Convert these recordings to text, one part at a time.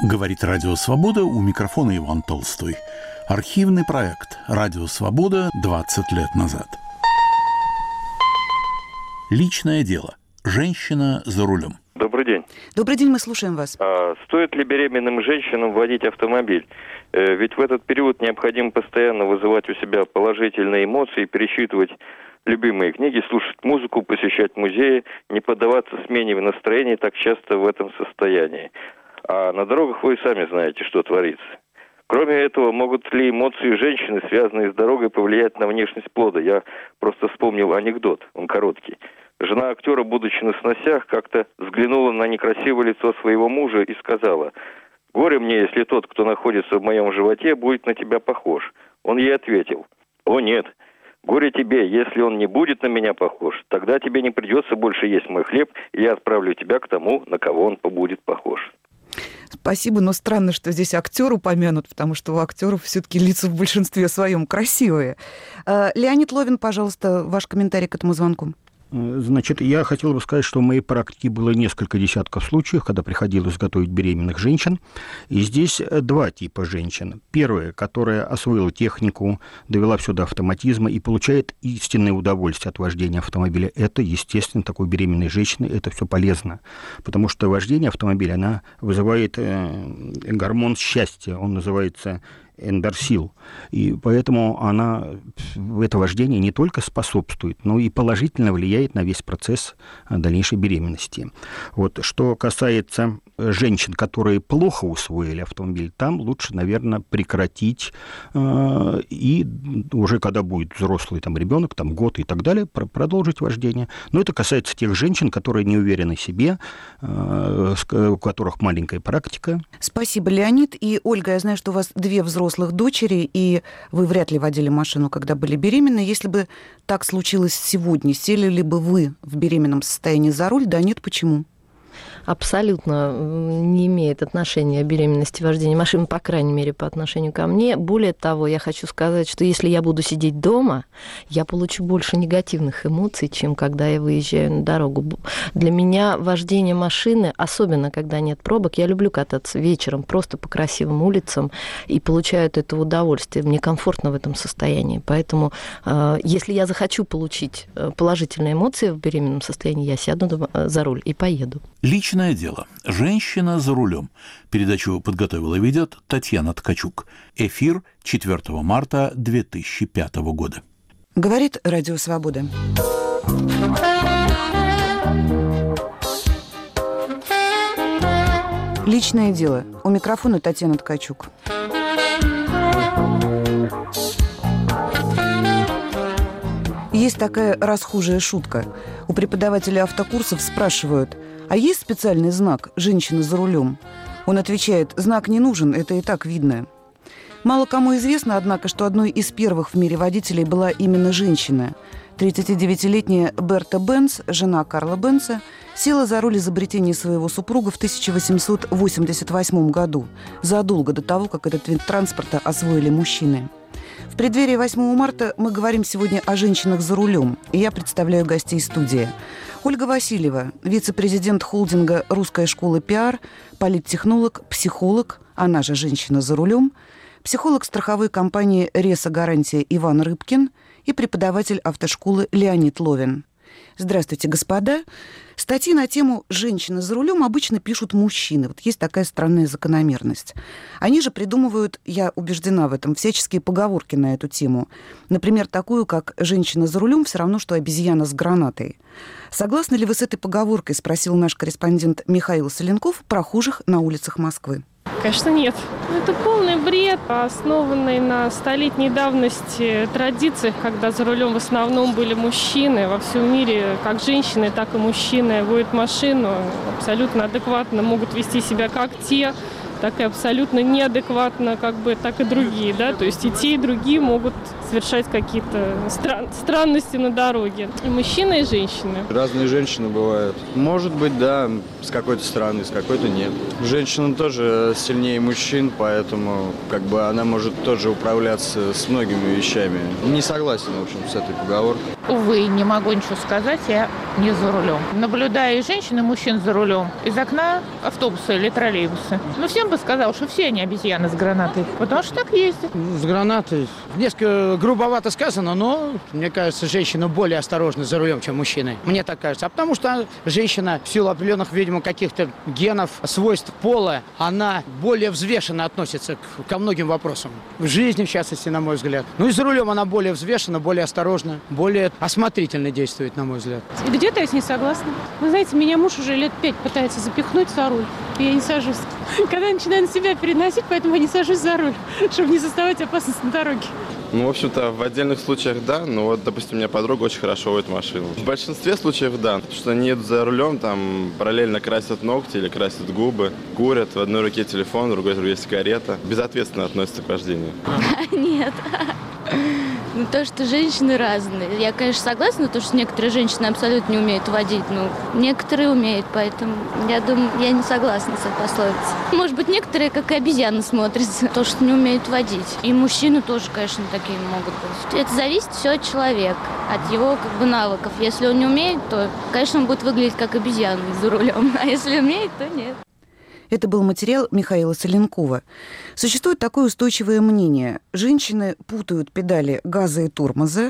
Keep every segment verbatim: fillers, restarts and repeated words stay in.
Говорит Радио Свобода, у микрофона Иван Толстой. Архивный проект «Радио Свобода» двадцать лет назад. Личное дело. Женщина за рулем. Добрый день. Добрый день, мы слушаем вас. А стоит ли беременным женщинам водить автомобиль? Э, ведь в этот период необходимо постоянно вызывать у себя положительные эмоции, пересчитывать любимые книги, слушать музыку, посещать музеи, не поддаваться смене настроения так часто в этом состоянии. А на дорогах вы сами знаете, что творится. Кроме этого, могут ли эмоции женщины, связанные с дорогой, повлиять на внешность плода? Я просто вспомнил анекдот, он короткий. Жена актера, будучи на сносях, как-то взглянула на некрасивое лицо своего мужа и сказала: «Горе мне, если тот, кто находится в моем животе, будет на тебя похож». Он ей ответил: «О нет, горе тебе, если он не будет на меня похож, тогда тебе не придется больше есть мой хлеб, и я отправлю тебя к тому, на кого он будет похож». Спасибо, но странно, что здесь актер упомянут, потому что у актеров все-таки лица в большинстве своем красивые. Леонид Ловин, пожалуйста, ваш комментарий к этому звонку. Значит, я хотел бы сказать, что в моей практике было несколько десятков случаев, когда приходилось готовить беременных женщин. И здесь два типа женщин. Первая, которая освоила технику, довела все до автоматизма и получает истинное удовольствие от вождения автомобиля. Это, естественно, такой беременной женщины, это все полезно. Потому что вождение автомобиля, она вызывает гормон счастья, он называется эндорфин. И поэтому она, это вождение не только способствует, но и положительно влияет на весь процесс дальнейшей беременности. Вот. Что касается женщин, которые плохо усвоили автомобиль, там лучше, наверное, прекратить э, и уже когда будет взрослый там, ребенок, там, год и так далее, про- продолжить вождение. Но это касается тех женщин, которые не уверены в себе, э, у которых маленькая практика. Спасибо, Леонид. И, Ольга, я знаю, что у вас две взрослых дочери, и вы вряд ли водили машину, когда были беременны. Если бы так случилось сегодня, сели ли бы вы в беременном состоянии за руль? Да, нет, почему? Абсолютно не имеет отношения беременности вождения машины, по крайней мере, по отношению ко мне. Более того, я хочу сказать, что если я буду сидеть дома, я получу больше негативных эмоций, чем когда я выезжаю на дорогу. Для меня вождение машины, особенно когда нет пробок, я люблю кататься вечером просто по красивым улицам и получаю от этого удовольствие. Мне комфортно в этом состоянии. Поэтому, если я захочу получить положительные эмоции в беременном состоянии, я сяду за руль и поеду. Личное дело. Женщина за рулем. Передачу подготовила и ведет Татьяна Ткачук. Эфир четвёртого марта две тысячи пятого года. Говорит Радио Свобода. Личное дело. У микрофона Татьяна Ткачук. Есть такая расхожая шутка. У преподавателя автокурсов спрашивают: а есть специальный знак «женщина за рулем»? Он отвечает: знак не нужен, это и так видно. Мало кому известно, однако, что одной из первых в мире водителей была именно женщина. тридцатидевятилетняя Берта Бенц, жена Карла Бенца, села за руль изобретения своего супруга в тысяча восемьсот восемьдесят восьмом году, задолго до того, как этот вид транспорта освоили мужчины. В преддверии восьмого марта мы говорим сегодня о женщинах за рулем, и я представляю гостей студии. Ольга Васильева, вице-президент холдинга «Русская школа пиар», политтехнолог, психолог, она же «Женщина за рулем», психолог страховой компании «Реса Гарантия» Иван Рыбкин и преподаватель автошколы Леонид Ловин. Здравствуйте, господа. Статьи на тему «Женщина за рулем» обычно пишут мужчины. Вот есть такая странная закономерность. Они же придумывают, я убеждена в этом, всяческие поговорки на эту тему. Например, такую, как «женщина за рулем все равно, что обезьяна с гранатой». Согласны ли вы с этой поговоркой, спросил наш корреспондент Михаил Соленков, прохожих на улицах Москвы. Конечно, нет. Это полный бред, основанный на столетней давности традициях, когда за рулем в основном были мужчины. Во всем мире как женщины, так и мужчины водят машину, абсолютно адекватно могут вести себя как те, так и абсолютно неадекватно, как бы, так и другие, да, то есть и те, и другие могут совершать какие-то стран- странности на дороге. И мужчины, и женщины. Разные женщины бывают. Может быть, да, с какой-то стороны, с какой-то нет. Женщина тоже сильнее мужчин, поэтому как бы она может тоже управляться с многими вещами. Не согласен, в общем, с этой поговоркой. Увы, не могу ничего сказать, я не за рулем. Наблюдаю и женщин, и мужчин за рулем. Из окна автобуса или троллейбуса. Ну, всем бы сказал, что все они обезьяны с гранатой, потому что так ездят. С гранатой. Несколько грубовато сказано, но, мне кажется, женщина более осторожна за рулем, чем мужчины. Мне так кажется. А потому что женщина в силу определенных, видимо, каких-то генов, свойств пола, она более взвешенно относится к, ко многим вопросам. В жизни, в частности, на мой взгляд. Ну и за рулем она более взвешена, более осторожна, более осмотрительно действует, на мой взгляд. Где-то я с ней согласна. Вы знаете, меня муж уже лет пять пытается запихнуть за руль, и я не сажусь. Когда я начинаю на себя переносить, поэтому я не сажусь за руль, чтобы не создавать опасность на дороге. Ну, в общем-то, в отдельных случаях да, но вот, допустим, у меня подруга очень хорошо водит машину. В большинстве случаев да, потому что они едут за рулем, там параллельно красят ногти или красят губы, курят, в одной руке телефон, в другой руке сигарета. Безответственно относятся к вождению. Нет. Ну, то, что женщины разные. Я, конечно, согласна, то, что некоторые женщины абсолютно не умеют водить, но некоторые умеют, поэтому я думаю, я не согласна с этой пословицей. Может быть, некоторые как и обезьяны смотрятся, то, что не умеют водить. И мужчины тоже, конечно, такие могут быть. Это зависит все от человека, от его как бы навыков. Если он не умеет, то, конечно, он будет выглядеть как обезьяна за рулем, а если умеет, то нет. Это был материал Михаила Соленкова. Существует такое устойчивое мнение. Женщины путают педали газа и тормоза,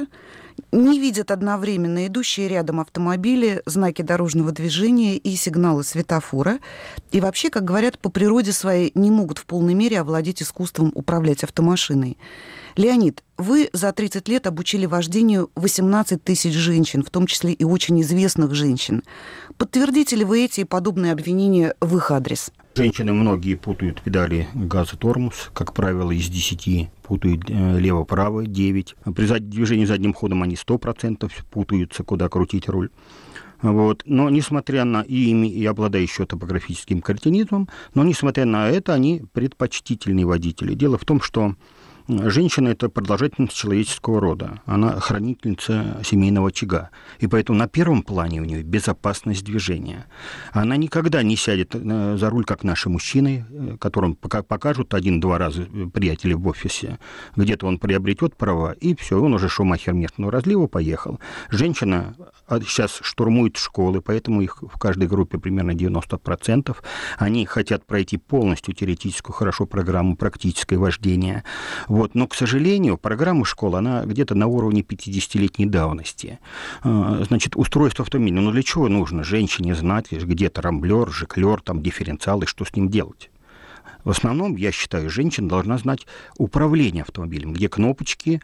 не видят одновременно идущие рядом автомобили, знаки дорожного движения и сигналы светофора. И вообще, как говорят, по природе своей не могут в полной мере овладеть искусством управлять автомашиной. Леонид, вы за тридцать лет обучили вождению восемнадцать тысяч женщин, в том числе и очень известных женщин. Подтвердите ли вы эти и подобные обвинения в их адрес? Женщины многие путают педали газ и тормоз, как правило, из десяти путают лево-право, девять. При движении задним ходом они сто процентов путаются, куда крутить руль. Вот. Но несмотря на и, и обладающие топографическим кретинизмом, но несмотря на это, они предпочтительные водители. Дело в том, что женщина – это продолжательница человеческого рода. Она хранительница семейного очага. И поэтому на первом плане у нее безопасность движения. Она никогда не сядет за руль, как наши мужчины, которым покажут один-два раза приятели в офисе. Где-то он приобретет права, и все, он уже шумахер местного разлива, поехал. Женщина сейчас штурмует школы, поэтому их в каждой группе примерно девяносто процентов. Они хотят пройти полностью теоретическую хорошо программу практическое вождение. Вот. Но, к сожалению, программа школы, она где-то на уровне пятидесятилетней давности. Значит, устройство автомобиля. Ну, для чего нужно женщине знать, где-то рамблер, жиклер, там, дифференциал, и что с ним делать? В основном, я считаю, женщина должна знать управление автомобилем, где кнопочки,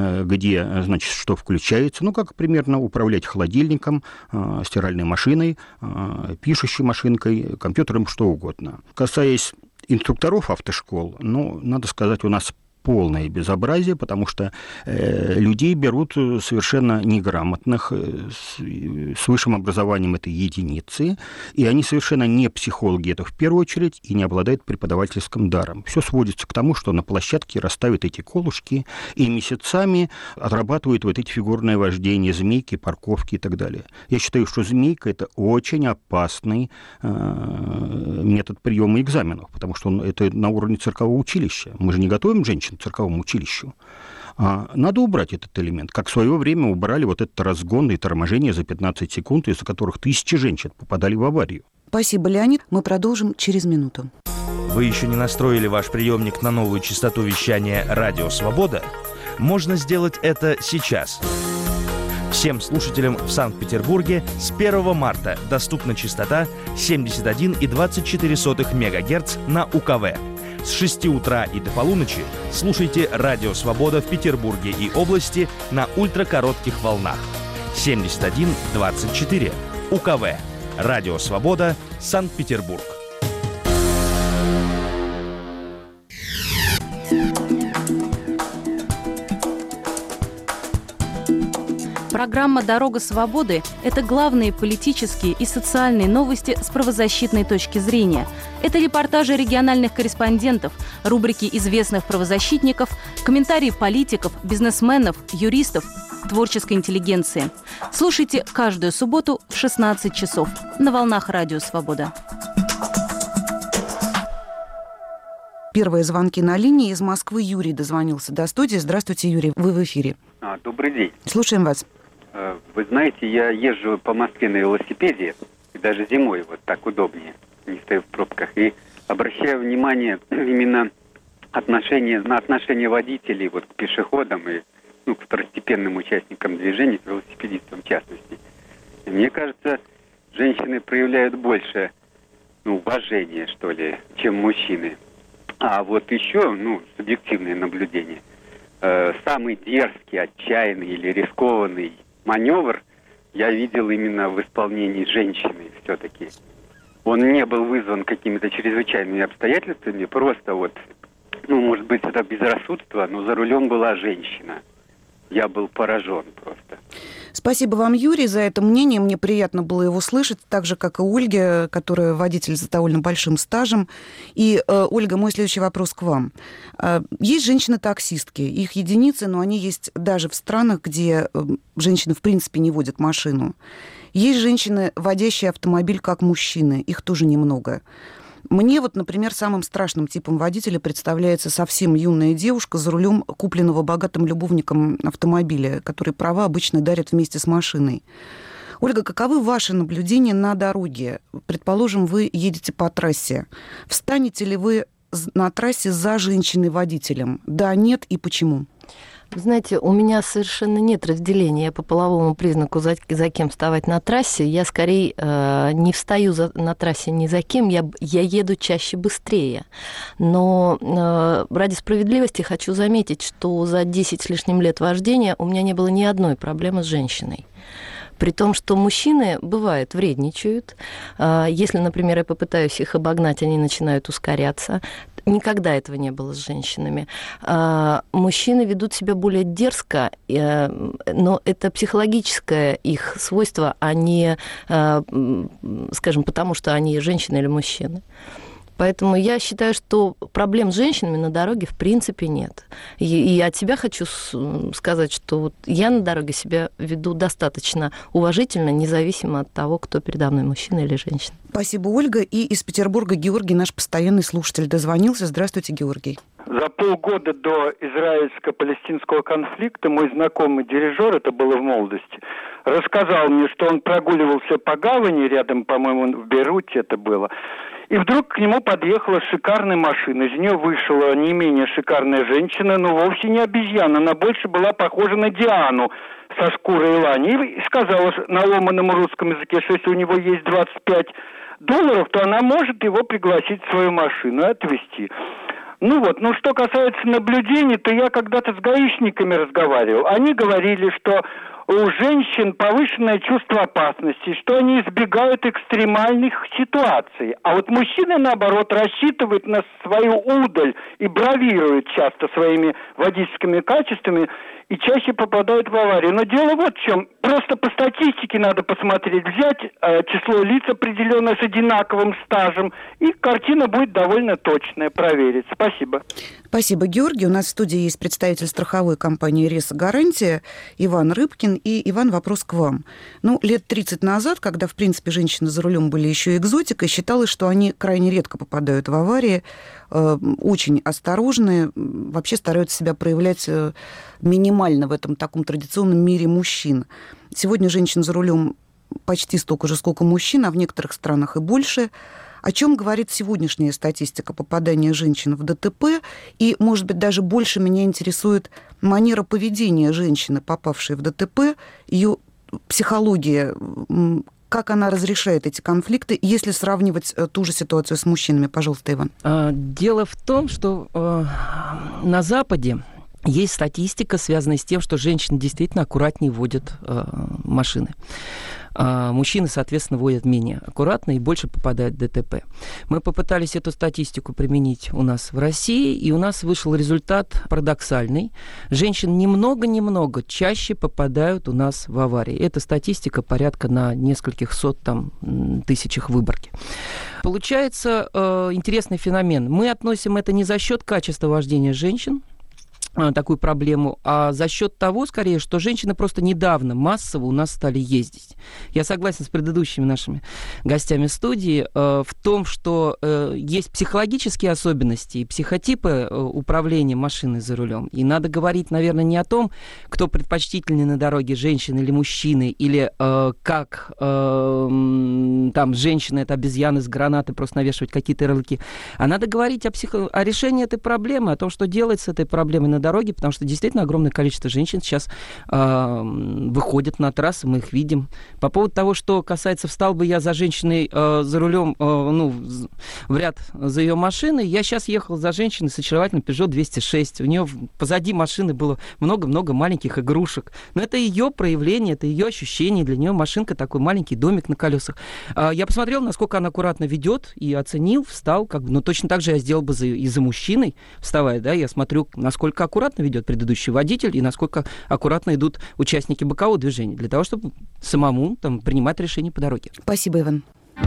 где, значит, что включается. Ну, как примерно управлять холодильником, стиральной машиной, пишущей машинкой, компьютером, что угодно. Касаясь инструкторов автошкол, ну, надо сказать, у нас полное безобразие, потому что э, людей берут совершенно неграмотных, э, с, с высшим образованием это единицы, и они совершенно не психологи, это в первую очередь, и не обладают преподавательским даром. Все сводится к тому, что на площадке расставят эти колышки и месяцами отрабатывают вот эти фигурные вождения, змейки, парковки и так далее. Я считаю, что змейка – это очень опасный э, метод приема экзаменов, потому что он, это на уровне циркового училища. Мы же не готовим женщин к цирковому училищу. Надо убрать этот элемент. Как в свое время убрали вот этот разгон и торможение за пятнадцать секунд, из-за которых тысячи женщин попадали в аварию. Спасибо, Леонид. Мы продолжим через минуту. Вы еще не настроили ваш приемник на новую частоту вещания «Радио Свобода»? Можно сделать это сейчас. Всем слушателям в Санкт-Петербурге с первого марта доступна частота семьдесят один и двадцать четыре сотых мегагерц на У Ка В. С шести утра и до полуночи слушайте «Радио Свобода» в Петербурге и области на ультракоротких волнах. семьдесят один двадцать четыре. У Ка В. «Радио Свобода», Санкт-Петербург. Программа «Дорога свободы» – это главные политические и социальные новости с правозащитной точки зрения. Это репортажи региональных корреспондентов, рубрики известных правозащитников, комментарии политиков, бизнесменов, юристов, творческой интеллигенции. Слушайте каждую субботу в шестнадцать часов на волнах Радио Свобода. Первые звонки на линии. Из Москвы Юрий дозвонился до студии. Здравствуйте, Юрий, вы в эфире. А, добрый день. Слушаем вас. Вы знаете, я езжу по Москве на велосипеде, и даже зимой вот так удобнее, не стою в пробках. И обращаю внимание именно отношение, на отношение водителей вот, к пешеходам и ну, к второстепенным участникам движения, к велосипедистам в частности. И мне кажется, женщины проявляют больше ну, уважения, что ли, чем мужчины. А вот еще, ну, субъективное наблюдение, э, самый дерзкий, отчаянный или рискованный маневр я видел именно в исполнении женщины все-таки. Он не был вызван какими-то чрезвычайными обстоятельствами, просто вот, ну, может быть, это безрассудство, но за рулем была женщина. Я был поражен просто. Спасибо вам, Юрий, за это мнение. Мне приятно было его слышать, так же, как и Ольге, которая водитель с довольно большим стажем. И, э, Ольга, мой следующий вопрос к вам. Э, есть женщины-таксистки, их единицы, но они есть даже в странах, где э, женщины в принципе не водят машину. Есть женщины, водящие автомобиль как мужчины, их тоже немного. Мне вот, например, самым страшным типом водителя представляется совсем юная девушка за рулем купленного богатым любовником автомобиля, который права обычно дарят вместе с машиной. Ольга, каковы ваши наблюдения на дороге? Предположим, вы едете по трассе. Встанете ли вы на трассе за женщиной-водителем? Да, нет и почему? Знаете, у меня совершенно нет разделения по половому признаку, за, за кем вставать на трассе. Я скорее э, не встаю за, на трассе ни за кем, я, я еду чаще быстрее. Но э, ради справедливости хочу заметить, что за десять с лишним лет вождения у меня не было ни одной проблемы с женщиной. При том, что мужчины, бывает, вредничают. Если, например, я попытаюсь их обогнать, они начинают ускоряться. Никогда этого не было с женщинами. Мужчины ведут себя более дерзко, но это психологическое их свойство, а не, скажем, потому что они женщины или мужчины. Поэтому я считаю, что проблем с женщинами на дороге в принципе нет. И, и от себя хочу сказать, что вот я на дороге себя веду достаточно уважительно, независимо от того, кто передо мной, мужчина или женщина. Спасибо, Ольга. И из Петербурга Георгий, наш постоянный слушатель, дозвонился. Здравствуйте, Георгий. За полгода до израильско-палестинского конфликта мой знакомый дирижер, это было в молодости, рассказал мне, что он прогуливался по гавани, рядом, по-моему, в Бейруте это было, и вдруг к нему подъехала шикарная машина. Из нее вышла не менее шикарная женщина, но вовсе не обезьяна. Она больше была похожа на Диану со шкурой лани. И сказала на ломаном русском языке, что если у него есть двадцать пять долларов, то она может его пригласить в свою машину и отвезти. Ну вот, ну что касается наблюдений, то я когда-то с гаишниками разговаривал. Они говорили, что у женщин повышенное чувство опасности, что они избегают экстремальных ситуаций. А вот мужчины, наоборот, рассчитывают на свою удаль и бравируют часто своими водительскими качествами и чаще попадают в аварию. Но дело вот в чем. Просто по статистике надо посмотреть, взять э, число лиц определенное с одинаковым стажем, и картина будет довольно точная, проверить. Спасибо. Спасибо, Георгий. У нас в студии есть представитель страховой компании «Реса Гарантия» Иван Рыбкин. И, Иван, вопрос к вам. Ну, лет тридцать назад, когда, в принципе, женщины за рулем были еще экзотикой, считалось, что они крайне редко попадают в аварии, э, очень осторожны, вообще стараются себя проявлять э, минимально в этом таком традиционном мире мужчин. Сегодня женщин за рулем почти столько же, сколько мужчин, а в некоторых странах и больше. О чем говорит сегодняшняя статистика попадания женщин в ДТП? И, может быть, даже больше меня интересует манера поведения женщины, попавшей в ДТП, ее психология, как она разрешает эти конфликты, если сравнивать ту же ситуацию с мужчинами. Пожалуйста, Иван. Дело в том, что на Западе Есть статистика, связанная с тем, что женщины действительно аккуратнее водят э, машины. А мужчины, соответственно, водят менее аккуратно и больше попадают в ДТП. Мы попытались эту статистику применить у нас в России, и у нас вышел результат парадоксальный. Женщин немного-немного чаще попадают у нас в аварии. Эта статистика порядка на нескольких сот там, тысячах Выборге. Получается э, интересный феномен. Мы относим это не за счет качества вождения женщин, такую проблему, а за счет того, скорее, что женщины просто недавно массово у нас стали ездить. Я согласен с предыдущими нашими гостями студии э, в том, что э, есть психологические особенности и психотипы э, управления машиной за рулем. И надо говорить, наверное, не о том, кто предпочтительнее на дороге, женщины или мужчины, или э, как э, там женщина — это обезьяны с гранатой, просто навешивать какие-то ярлыки. А надо говорить о, психо... о решении этой проблемы, о том, что делать с этой проблемой на дороге, потому что действительно огромное количество женщин сейчас э, выходят на трассы, мы их видим. По поводу того, что касается, встал бы я за женщиной э, за рулем, э, ну, в ряд за ее машиной, я сейчас ехал за женщиной с очаровательным Peugeot двести шесть. У нее позади машины было много-много маленьких игрушек. Но это ее проявление, это ее ощущение. Для нее машинка такой маленький домик на колесах. Э, я посмотрел, насколько она аккуратно ведет, и оценил, встал. Как бы, но точно так же я сделал бы за, и за мужчиной, вставая, да, я смотрю, насколько аккуратно ведет предыдущий водитель и насколько аккуратно идут участники бокового движения для того, чтобы самому там, принимать решения по дороге. Спасибо, Иван.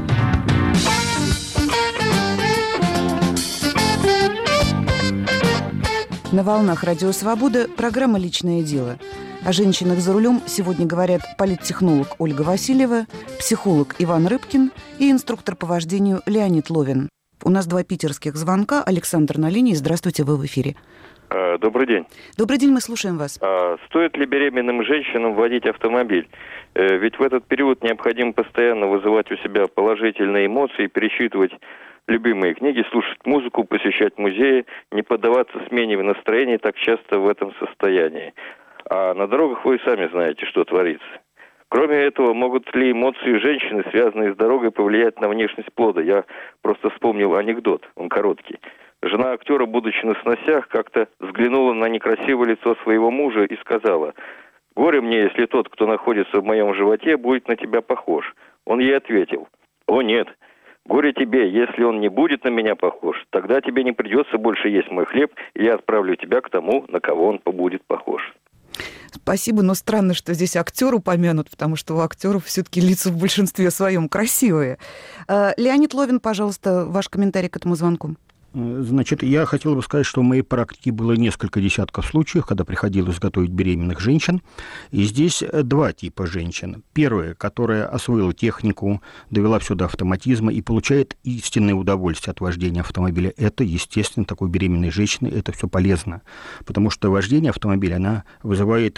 На волнах Радио Свобода программа «Личное дело». О женщинах за рулем сегодня говорят политтехнолог Ольга Васильева, психолог Иван Рыбкин и инструктор по вождению Леонид Ловин. У нас два питерских звонка. Александр на линии. Здравствуйте, вы в эфире. Добрый день. Добрый день, мы слушаем вас. Стоит ли беременным женщинам водить автомобиль? Ведь в этот период необходимо постоянно вызывать у себя положительные эмоции, пересчитывать любимые книги, слушать музыку, посещать музеи, не поддаваться смене настроения так часто в этом состоянии. А на дорогах вы сами знаете, что творится. Кроме этого, могут ли эмоции женщины, связанные с дорогой, повлиять на внешность плода? Я просто вспомнил анекдот, он короткий. Жена актера, будучи на сносях, как-то взглянула на некрасивое лицо своего мужа и сказала: «Горе мне, если тот, кто находится в моем животе, будет на тебя похож». Он ей ответил: «О нет, горе тебе, если он не будет на меня похож, тогда тебе не придется больше есть мой хлеб, и я отправлю тебя к тому, на кого он будет похож». Спасибо, но странно, что здесь актер упомянут, потому что у актеров все-таки лица в большинстве своем красивые. Леонид Ловин, пожалуйста, ваш комментарий к этому звонку. Значит, я хотел бы сказать, что в моей практике было несколько десятков случаев, когда приходилось готовить беременных женщин. И здесь два типа женщин. Первая, которая освоила технику, довела все до автоматизма и получает истинное удовольствие от вождения автомобиля. Это, естественно, такой беременной женщины, это все полезно. Потому что вождение автомобиля, она вызывает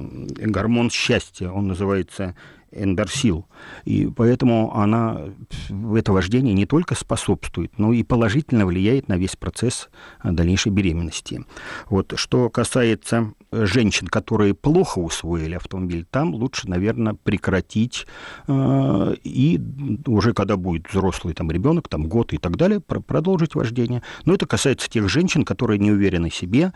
гормон счастья, он называется эндорсил. И поэтому она в это вождение не только способствует, но и положительно влияет на весь процесс дальнейшей беременности. Вот. Что касается женщин, которые плохо усвоили автомобиль, там лучше, наверное, прекратить э, и уже когда будет взрослый там, ребенок, там, год и так далее, про- продолжить вождение. Но это касается тех женщин, которые не уверены в себе,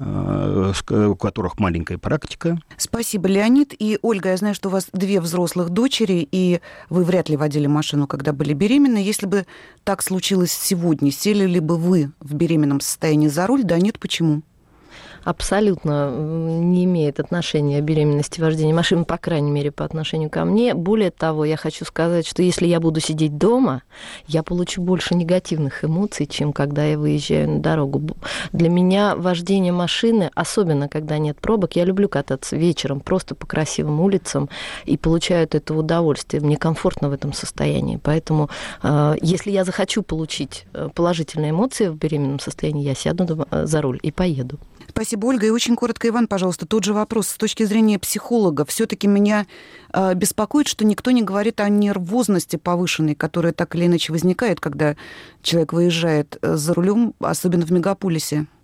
э, у которых маленькая практика. Спасибо, Леонид. И, Ольга, я знаю, что у вас две взрослых дочери, и вы вряд ли водили машину, когда были беременны. Если бы так случилось сегодня, сели ли бы вы в беременном состоянии за руль? Да, нет, почему? Абсолютно не имеет отношения беременности вождения машины, по крайней мере, по отношению ко мне. Более того, я хочу сказать, что если я буду сидеть дома, я получу больше негативных эмоций, чем когда я выезжаю на дорогу. Для меня вождение машины, особенно когда нет пробок, я люблю кататься вечером просто по красивым улицам и получаю от этого удовольствие. Мне комфортно в этом состоянии. Поэтому, если я захочу получить положительные эмоции в беременном состоянии, я сяду за руль и поеду. Спасибо, Ольга. И очень коротко, Иван, пожалуйста, тот же вопрос. С точки зрения психолога, все-таки меня э, беспокоит, что никто не говорит о нервозности повышенной, которая так или иначе возникает, когда человек выезжает за рулем, особенно в мегаполисе.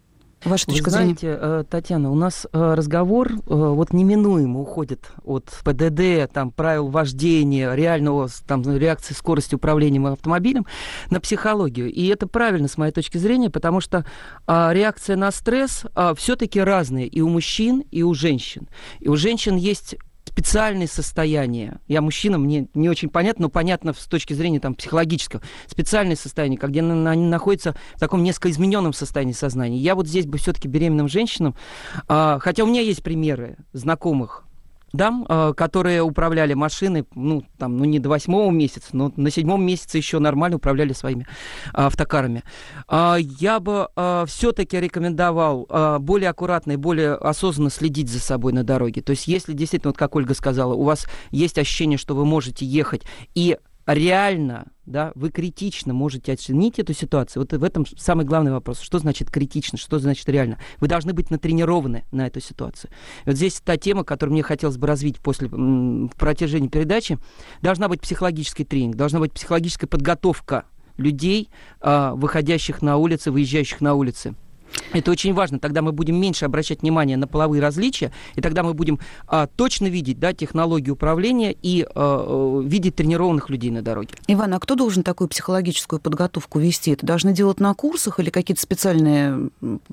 Ваша точка Вы знаете, зрения? Татьяна, у нас разговор вот неминуемо уходит от ПДД, там, правил вождения, реального там, реакции скорости управлением автомобилем на психологию. И это правильно, с моей точки зрения, потому что а, реакция на стресс а, все-таки разная и у мужчин, и у женщин. И у женщин есть специальные состояния. Я мужчина, мне не очень понятно, но понятно с точки зрения там, психологического. Специальные состояния, где они находятся в таком несколько измененном состоянии сознания. Я вот здесь бы все-таки беременным женщинам, а, хотя у меня есть примеры знакомых дам, а, которые управляли машиной, ну, там, ну, не до восьмого месяца, но на седьмом месяце еще нормально управляли своими а, автокарами. А, я бы а, все-таки рекомендовал а, более аккуратно и более осознанно следить за собой на дороге. То есть, если действительно, вот как Ольга сказала, у вас есть ощущение, что вы можете ехать и реально, да, вы критично можете оценить эту ситуацию. Вот в этом самый главный вопрос. Что значит критично, что значит реально? Вы должны быть натренированы на эту ситуацию. И вот здесь та тема, которую мне хотелось бы развить после, в протяжении передачи. Должна быть психологический тренинг, должна быть психологическая подготовка людей, выходящих на улицы, выезжающих на улицы. Это очень важно. Тогда мы будем меньше обращать внимание на половые различия, и тогда мы будем а, точно видеть, да, технологию управления и а, видеть тренированных людей на дороге. Иван, а кто должен такую психологическую подготовку вести? Это должны делать на курсах или какие-то специальные,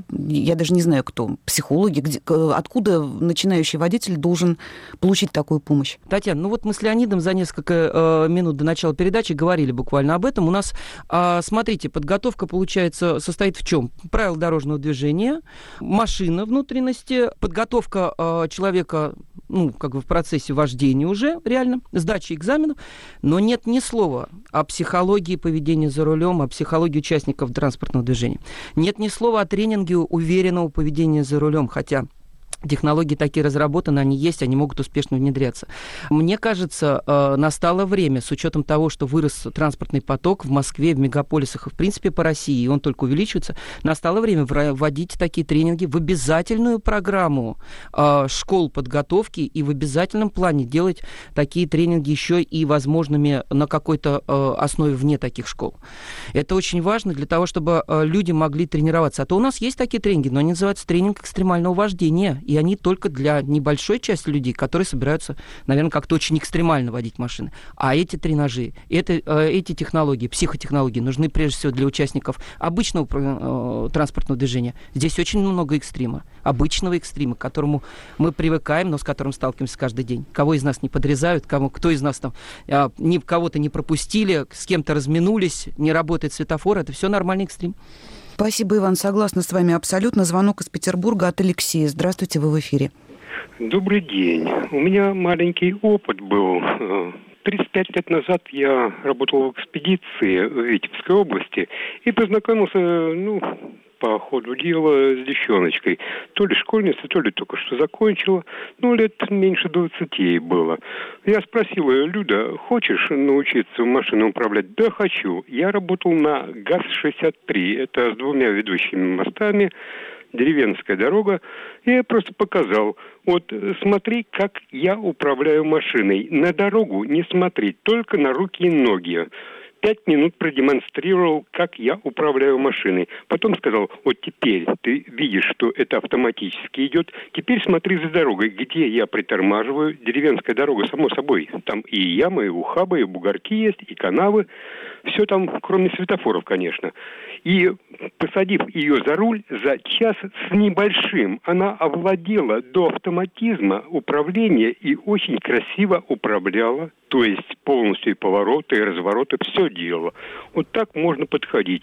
я даже не знаю кто, психологи? Где, откуда начинающий водитель должен получить такую помощь? Татьяна, ну вот мы с Леонидом за несколько э, минут до начала передачи говорили буквально об этом. У нас, э, смотрите, подготовка, получается, состоит в чем? Правила дорожного движения, машина внутренности, подготовка э, человека, ну, как бы в процессе вождения уже, реально, сдачи экзаменов, но нет ни слова о психологии поведения за рулем, о психологии участников транспортного движения. Нет ни слова о тренинге уверенного поведения за рулем, хотя технологии такие разработаны, они есть, они могут успешно внедряться. Мне кажется, настало время, с учетом того, что вырос транспортный поток в Москве, в мегаполисах и, в принципе, по России, и он только увеличивается, настало время вводить такие тренинги в обязательную программу школ подготовки и в обязательном плане делать такие тренинги еще и возможными на какой-то основе вне таких школ. Это очень важно для того, чтобы люди могли тренироваться. А то у нас есть такие тренинги, но они называются тренинг экстремального вождения, и они только для небольшой части людей, которые собираются, наверное, как-то очень экстремально водить машины. А эти тренажи, это, эти технологии, психотехнологии нужны прежде всего для участников обычного э, транспортного движения. Здесь очень много экстрима, обычного экстрима, к которому мы привыкаем, но с которым сталкиваемся каждый день. Кого из нас не подрезают, кому, кто из нас там э, ни, кого-то не пропустили, с кем-то разминулись, не работает светофор, это все нормальный экстрим. Спасибо, Иван, согласна с вами абсолютно. Звонок из Петербурга от Алексея. Здравствуйте, вы в эфире. Добрый день. У меня маленький опыт был. тридцать пять лет назад я работал в экспедиции в Витебской области и познакомился, ну, по ходу дела с девчоночкой. То ли школьница, то ли только что закончила. Ну, лет меньше двадцати ей было. Я спросил ее: Люда, хочешь научиться машину управлять? Да, хочу. Я работал на ГАЗ шестьдесят три. Это с двумя ведущими мостами. Деревенская дорога. Я просто показал. Вот смотри, как я управляю машиной. На дорогу не смотреть, только на руки и ноги. Пять минут продемонстрировал, как я управляю машиной. Потом сказал: вот теперь ты видишь, что это автоматически идет. Теперь смотри за дорогой, где я притормаживаю. Деревенская дорога, само собой. Там и ямы, и ухабы, и бугорки есть, и канавы. Все там, кроме светофоров, конечно. И посадив ее за руль, за час с небольшим, она овладела до автоматизма управления и очень красиво управляла. То есть полностью и повороты, и развороты, все делала. Вот так можно подходить.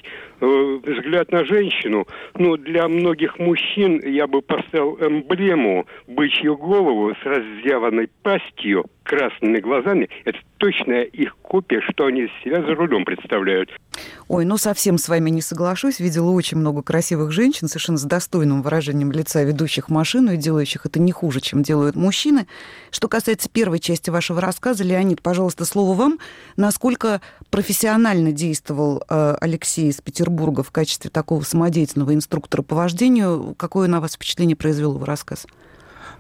Взгляд на женщину, ну, для многих мужчин я бы поставил эмблему бычью голову с разъяванной пастью, красными глазами. Это точная их копия, что они из себя за рулем представляют. Ой, ну совсем с вами не соглашусь. Видела очень много красивых женщин, совершенно с достойным выражением лица, ведущих машину и делающих это не хуже, чем делают мужчины. Что касается первой части вашего рассказа, Леонид, пожалуйста, слово вам. Насколько профессионально действовал э, Алексей из Петербурга в качестве такого самодеятельного инструктора по вождению? Какое на вас впечатление произвел его рассказ?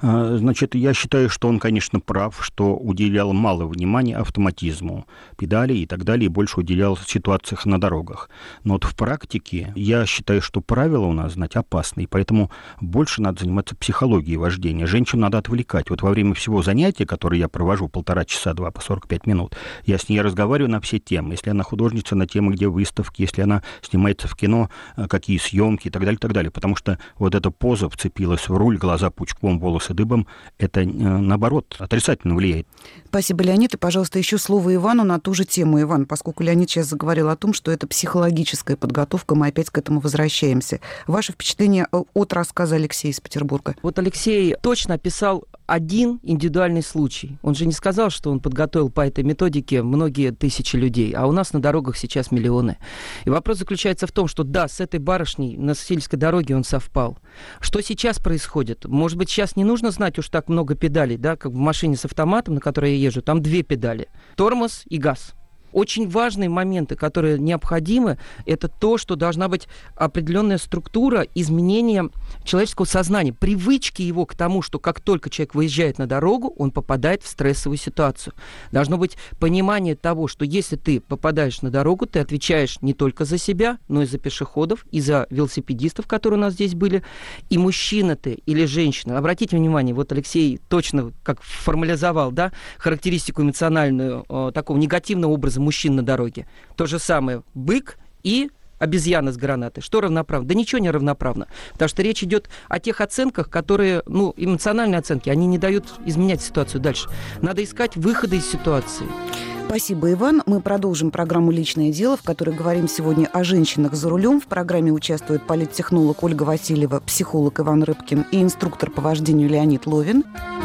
Значит, я считаю, что он, конечно, прав, что уделял мало внимания автоматизму, педали и так далее, и больше уделял ситуациях на дорогах. Но вот в практике я считаю, что правила у нас, знать, опасны, и поэтому больше надо заниматься психологией вождения. Женщину надо отвлекать. Вот во время всего занятия, которое я провожу полтора часа, два по сорок пять минут, я с ней разговариваю на все темы. Если она художница, на темы, где выставки, если она снимается в кино, какие съемки и так далее, и так далее. Потому что вот эта поза вцепилась в руль, глаза пучком, волосы дыбом, это, наоборот, отрицательно влияет. Спасибо, Леонид. И, пожалуйста, еще слово Ивану на ту же тему. Иван, поскольку Леонид сейчас заговорил о том, что это психологическая подготовка, мы опять к этому возвращаемся. Ваше впечатление от рассказа Алексея из Петербурга? Вот Алексей точно описал один индивидуальный случай. Он же не сказал, что он подготовил по этой методике многие тысячи людей, а у нас на дорогах сейчас миллионы. И вопрос заключается в том, что да, с этой барышней на сельской дороге он совпал. Что сейчас происходит? Может быть, сейчас не нужно знать уж так много педалей, да, как в машине с автоматом, на которой я езжу, там две педали. Тормоз и газ. Очень важные моменты, которые необходимы, это то, что должна быть определенная структура изменения человеческого сознания, привычки его к тому, что как только человек выезжает на дорогу, он попадает в стрессовую ситуацию. Должно быть понимание того, что если ты попадаешь на дорогу, ты отвечаешь не только за себя, но и за пешеходов, и за велосипедистов, которые у нас здесь были, и мужчина ты или женщина. Обратите внимание, вот Алексей точно как формализовал, да, характеристику эмоциональную э, такого негативного образа мужчин на дороге. То же самое бык и обезьяна с гранатой. Что равноправно? Да ничего не равноправно. Потому что речь идет о тех оценках, которые, ну, эмоциональные оценки, они не дают изменять ситуацию дальше. Надо искать выходы из ситуации. Спасибо, Иван. Мы продолжим программу «Личное дело», в которой говорим сегодня о женщинах за рулем. В программе участвуют политтехнолог Ольга Васильева, психолог Иван Рыбкин и инструктор по вождению Леонид Ловин.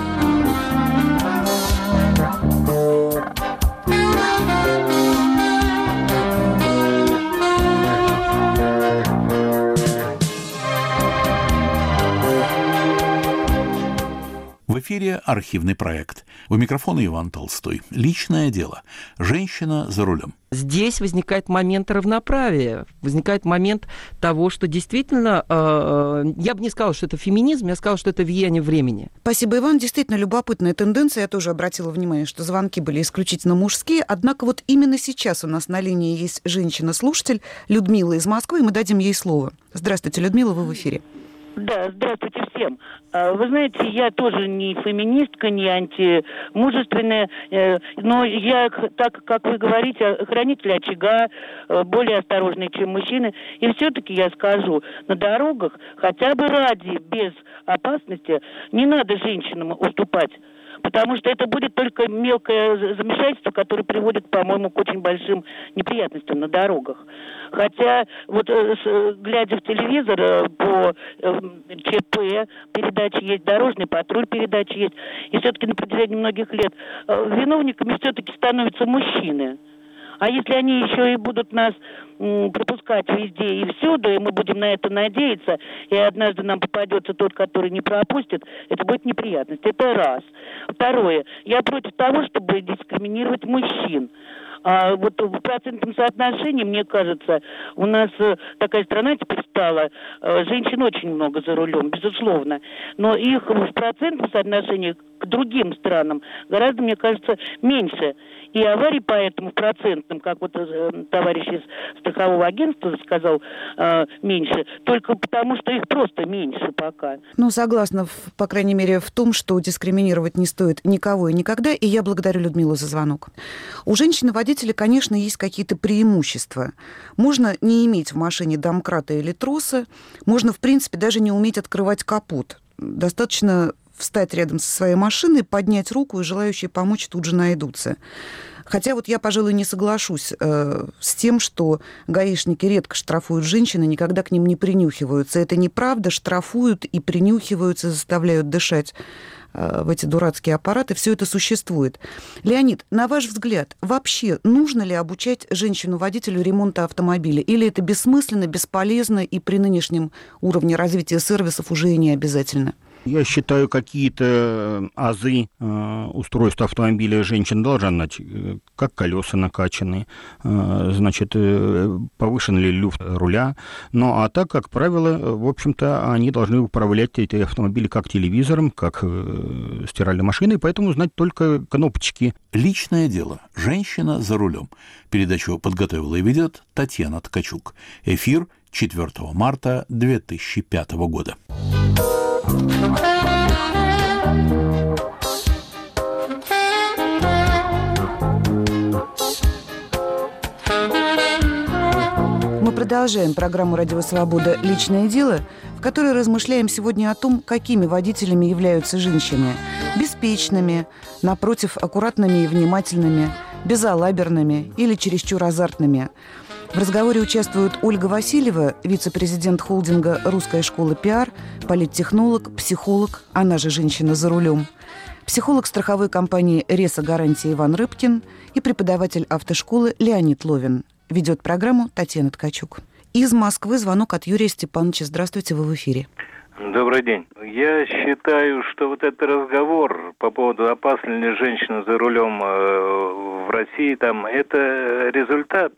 В эфире архивный проект. У микрофона Иван Толстой. Личное дело. Женщина за рулем. Здесь возникает момент равноправия, возникает момент того, что действительно, э, я бы не сказала, что это феминизм, я сказала, что это влияние времени. Спасибо, Иван. Действительно любопытная тенденция. Я тоже обратила внимание, что звонки были исключительно мужские. Однако вот именно сейчас у нас на линии есть женщина-слушатель Людмила из Москвы, и мы дадим ей слово. Здравствуйте, Людмила, вы в эфире. Да, здравствуйте всем. Вы знаете, я тоже не феминистка, не антимужественная, но я, так как вы говорите, хранитель очага, более осторожный, чем мужчины. И все-таки я скажу, на дорогах хотя бы ради безопасности не надо женщинам уступать. Потому что это будет только мелкое замешательство, которое приводит, по-моему, к очень большим неприятностям на дорогах. Хотя, вот глядя в телевизор, по ЧП передачи есть, дорожный патруль передачи есть, и все-таки на протяжении многих лет виновниками все-таки становятся мужчины. А если они еще и будут нас м, пропускать везде и всюду, и мы будем на это надеяться, и однажды нам попадется тот, который не пропустит, это будет неприятность. Это раз. Второе. Я против того, чтобы дискриминировать мужчин. А вот в процентном соотношении, мне кажется, у нас такая страна теперь стала, женщин очень много за рулем, безусловно, но их в процентном соотношении к другим странам гораздо, мне кажется, меньше. И аварий поэтому в процентном, как вот товарищ из страхового агентства сказал, меньше, только потому, что их просто меньше пока. Ну, согласна, по крайней мере, в том, что дискриминировать не стоит никого и никогда, и я благодарю Людмилу за звонок. У женщины-водителя, конечно, есть какие-то преимущества. Можно не иметь в машине домкрата или троса, можно, в принципе, даже не уметь открывать капот. Достаточно встать рядом со своей машиной, поднять руку, и желающие помочь тут же найдутся. Хотя вот я, пожалуй, не соглашусь э, с тем, что гаишники редко штрафуют женщин и никогда к ним не принюхиваются. Это неправда, штрафуют и принюхиваются, заставляют дышать э, в эти дурацкие аппараты. Все это существует. Леонид, на ваш взгляд, вообще нужно ли обучать женщину-водителю ремонта автомобиля? Или это бессмысленно, бесполезно и при нынешнем уровне развития сервисов уже и не обязательно? Я считаю, какие-то азы э, устройства автомобиля женщин должна знать, э, как колеса накачаны, э, значит, э, повышен ли люфт руля. Ну, а так, как правило, в общем-то, они должны управлять эти автомобили как телевизором, как э, стиральной машиной, поэтому знать только кнопочки. Личное дело. Женщина за рулем. Передачу подготовила и ведет Татьяна Ткачук. Эфир четвёртого марта две тысячи пятого года. Мы продолжаем программу «Радио Свобода. Личное дело», в которой размышляем сегодня о том, какими водителями являются женщины. Беспечными, напротив, аккуратными и внимательными, безалаберными или чересчур азартными. В разговоре участвуют Ольга Васильева, вице-президент холдинга «Русская школа пиар», политтехнолог, психолог, она же «Женщина за рулем», психолог страховой компании «Реса Гарантия» Иван Рыбкин и преподаватель автошколы Леонид Ловин. Ведет программу Татьяна Ткачук. Из Москвы звонок от Юрия Степановича. Здравствуйте, вы в эфире. Добрый день. Я считаю, что вот этот разговор по поводу, опасна ли женщина за рулем в России, там, это результат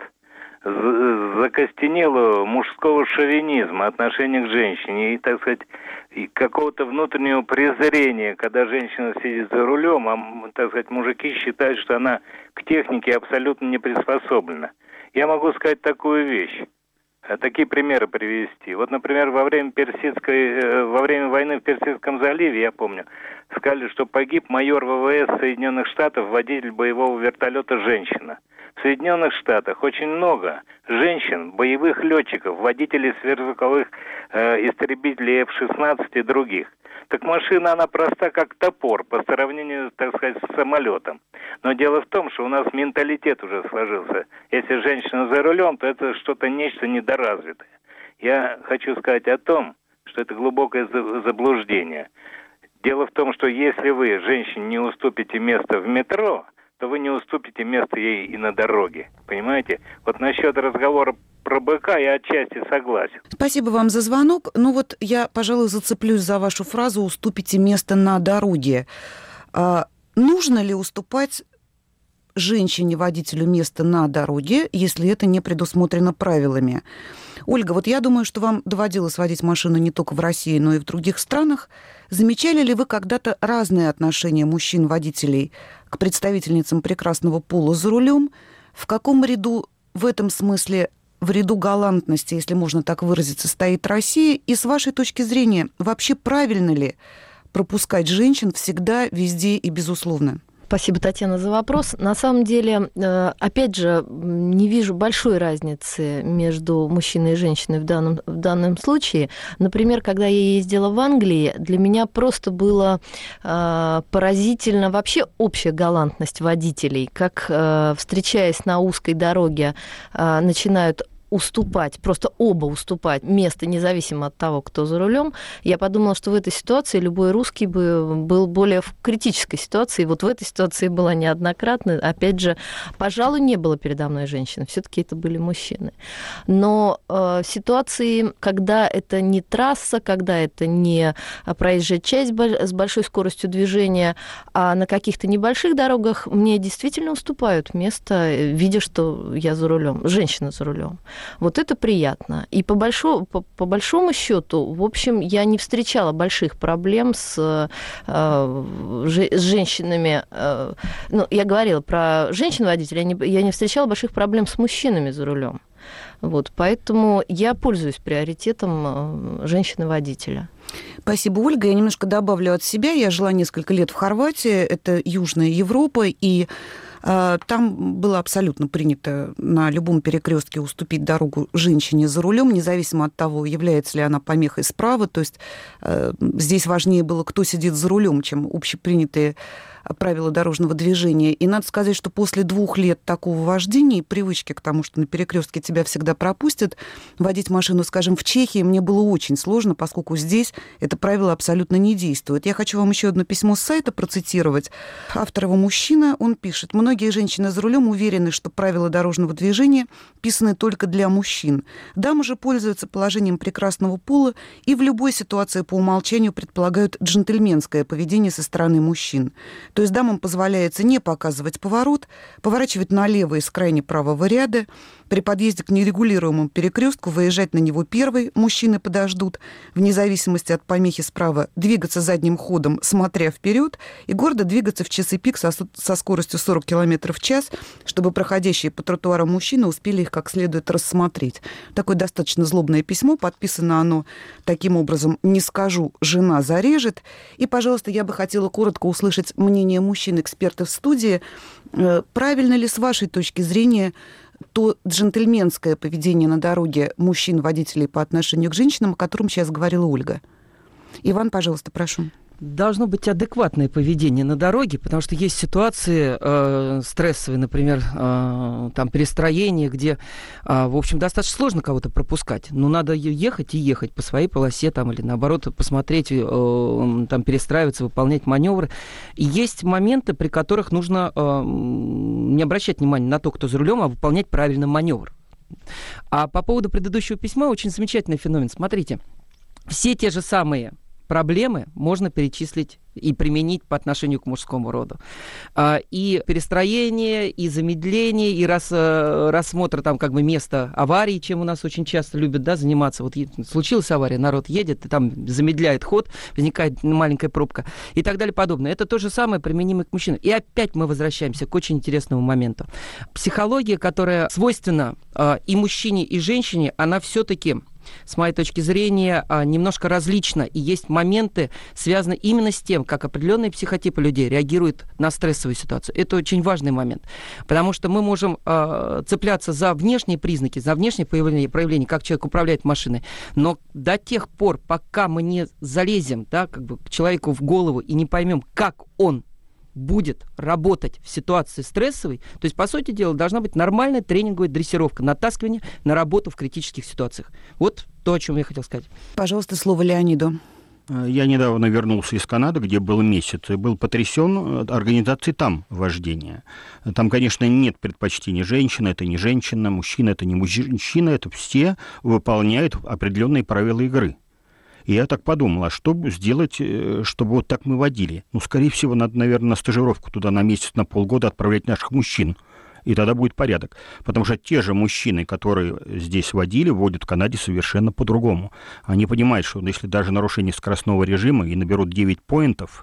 закостенелого мужского шовинизма, отношения к женщине и, так сказать, и какого-то внутреннего презрения, когда женщина сидит за рулем, а, так сказать, мужики считают, что она к технике абсолютно не приспособлена. Я могу сказать такую вещь, такие примеры привести. Вот, например, во время персидской, во время войны в Персидском заливе, я помню, сказали, что погиб майор ВВС Соединенных Штатов, водитель боевого вертолета, женщина. В Соединенных Штатах очень много женщин, боевых летчиков, водителей сверхзвуковых э, истребителей эф шестнадцать и других. Так машина, она проста как топор по сравнению, так сказать, с самолетом. Но дело в том, что у нас менталитет уже сложился. Если женщина за рулем, то это что-то нечто недоразвитое. Я хочу сказать о том, что это глубокое заблуждение. Дело в том, что если вы, женщине, не уступите место в метро, то вы не уступите место ей и на дороге. Понимаете? Вот насчет разговора про быка я отчасти согласен. Спасибо вам за звонок. Ну вот я, пожалуй, зацеплюсь за вашу фразу «уступите место на дороге». А, нужно ли уступать женщине-водителю место на дороге, если это не предусмотрено правилами? Ольга, вот я думаю, что вам доводилось водить машину не только в России, но и в других странах. Замечали ли вы когда-то разные отношения мужчин-водителей к представительницам прекрасного пола за рулем? В каком ряду в этом смысле, в ряду галантности, если можно так выразиться, стоит Россия? И с вашей точки зрения, вообще правильно ли пропускать женщин всегда, везде и безусловно? Спасибо, Татьяна, за вопрос. На самом деле, опять же, не вижу большой разницы между мужчиной и женщиной в данном, в данном случае. Например, когда я ездила в Англии, для меня просто было э, поразительно вообще общая галантность водителей, как, э, встречаясь на узкой дороге, э, начинают уступать, просто оба уступать место, независимо от того, кто за рулем. Я подумала, что в этой ситуации любой русский бы был более в критической ситуации. И вот в этой ситуации была неоднократно. Опять же, пожалуй, не было передо мной женщин. Все-таки это были мужчины. Но э, ситуации, когда это не трасса, когда это не проезжая часть с большой скоростью движения, а на каких-то небольших дорогах мне действительно уступают место, видя, что я за рулем, женщина за рулем. Вот это приятно. И по большому, по, по большому счету, в общем, я не встречала больших проблем с, э, с женщинами. Э, ну, я говорила про женщин-водителей, я не, я не встречала больших проблем с мужчинами за рулем. Вот, поэтому я пользуюсь приоритетом женщины-водителя. Спасибо, Ольга. Я немножко добавлю от себя. Я жила несколько лет в Хорватии, это Южная Европа, и там было абсолютно принято на любом перекрестке уступить дорогу женщине за рулем, независимо от того, является ли она помехой справа. То есть здесь важнее было, кто сидит за рулем, чем общепринятые правила дорожного движения. И надо сказать, что после двух лет такого вождения и привычки к тому, что на перекрестке тебя всегда пропустят, водить машину, скажем, в Чехии мне было очень сложно, поскольку здесь это правило абсолютно не действует. Я хочу вам еще одно письмо с сайта процитировать. Автор его мужчина, он пишет: «Многие женщины за рулем уверены, что правила дорожного движения писаны только для мужчин. Дамы же пользуются положением прекрасного пола и в любой ситуации по умолчанию предполагают джентльменское поведение со стороны мужчин. То есть дамам позволяется не показывать поворот, поворачивать налево из крайне правого ряда, при подъезде к нерегулируемому перекрестку выезжать на него первой, мужчины подождут, вне зависимости от помехи справа двигаться задним ходом, смотря вперед, и гордо двигаться в часы пик со, со скоростью сорок километров в час, чтобы проходящие по тротуарам мужчины успели их как следует рассмотреть». Такое достаточно злобное письмо, подписано оно таким образом: «Не скажу, жена зарежет». И, пожалуйста, я бы хотела коротко услышать мнение мужчин-экспертов в студии. Правильно ли, с вашей точки зрения, то джентльменское поведение на дороге мужчин-водителей по отношению к женщинам, о котором сейчас говорила Ольга? Иван, пожалуйста, прошу. Должно быть адекватное поведение на дороге, потому что есть ситуации э, стрессовые, например, э, там перестроение, где, э, в общем, достаточно сложно кого-то пропускать. Но надо ехать и ехать по своей полосе, там, или наоборот посмотреть, э, там, перестраиваться, выполнять маневры. И есть моменты, при которых нужно э, не обращать внимания на то, кто за рулем, а выполнять правильно маневр. А по поводу предыдущего письма очень замечательный феномен. Смотрите, все те же самые проблемы можно перечислить и применить по отношению к мужскому роду. И перестроение, и замедление, и рас, рассмотр там как бы места аварии, чем у нас очень часто любят, да, заниматься. Вот случилась авария, народ едет, и там замедляет ход, возникает маленькая пробка и так далее подобное. Это то же самое применимо к мужчинам. И опять мы возвращаемся к очень интересному моменту. Психология, которая свойственна и мужчине, и женщине, она все-таки, с моей точки зрения, немножко различно. И есть моменты, связанные именно с тем, как определенные психотипы людей реагируют на стрессовую ситуацию. Это очень важный момент. Потому что мы можем э, цепляться за внешние признаки, за внешние проявления, проявления, как человек управляет машиной. Но до тех пор, пока мы не залезем, да, как бы к человеку в голову и не поймем, как он будет работать в ситуации стрессовой, то есть, по сути дела, должна быть нормальная тренинговая дрессировка, натаскивание на работу в критических ситуациях. Вот то, о чем я хотел сказать. Пожалуйста, слово Леониду. Я недавно вернулся из Канады, где был месяц, и был потрясен организацией там вождения. Там, конечно, нет предпочтений. Женщина — это не женщина, мужчина — это не мужчина, это все выполняют определенные правила игры. И я так подумал, а что сделать, чтобы вот так мы водили? Ну, скорее всего, надо, наверное, на стажировку туда на месяц, на полгода отправлять наших мужчин. И тогда будет порядок. Потому что те же мужчины, которые здесь водили, водят в Канаде совершенно по-другому. Они понимают, что если даже нарушение скоростного режима и наберут девять поинтов,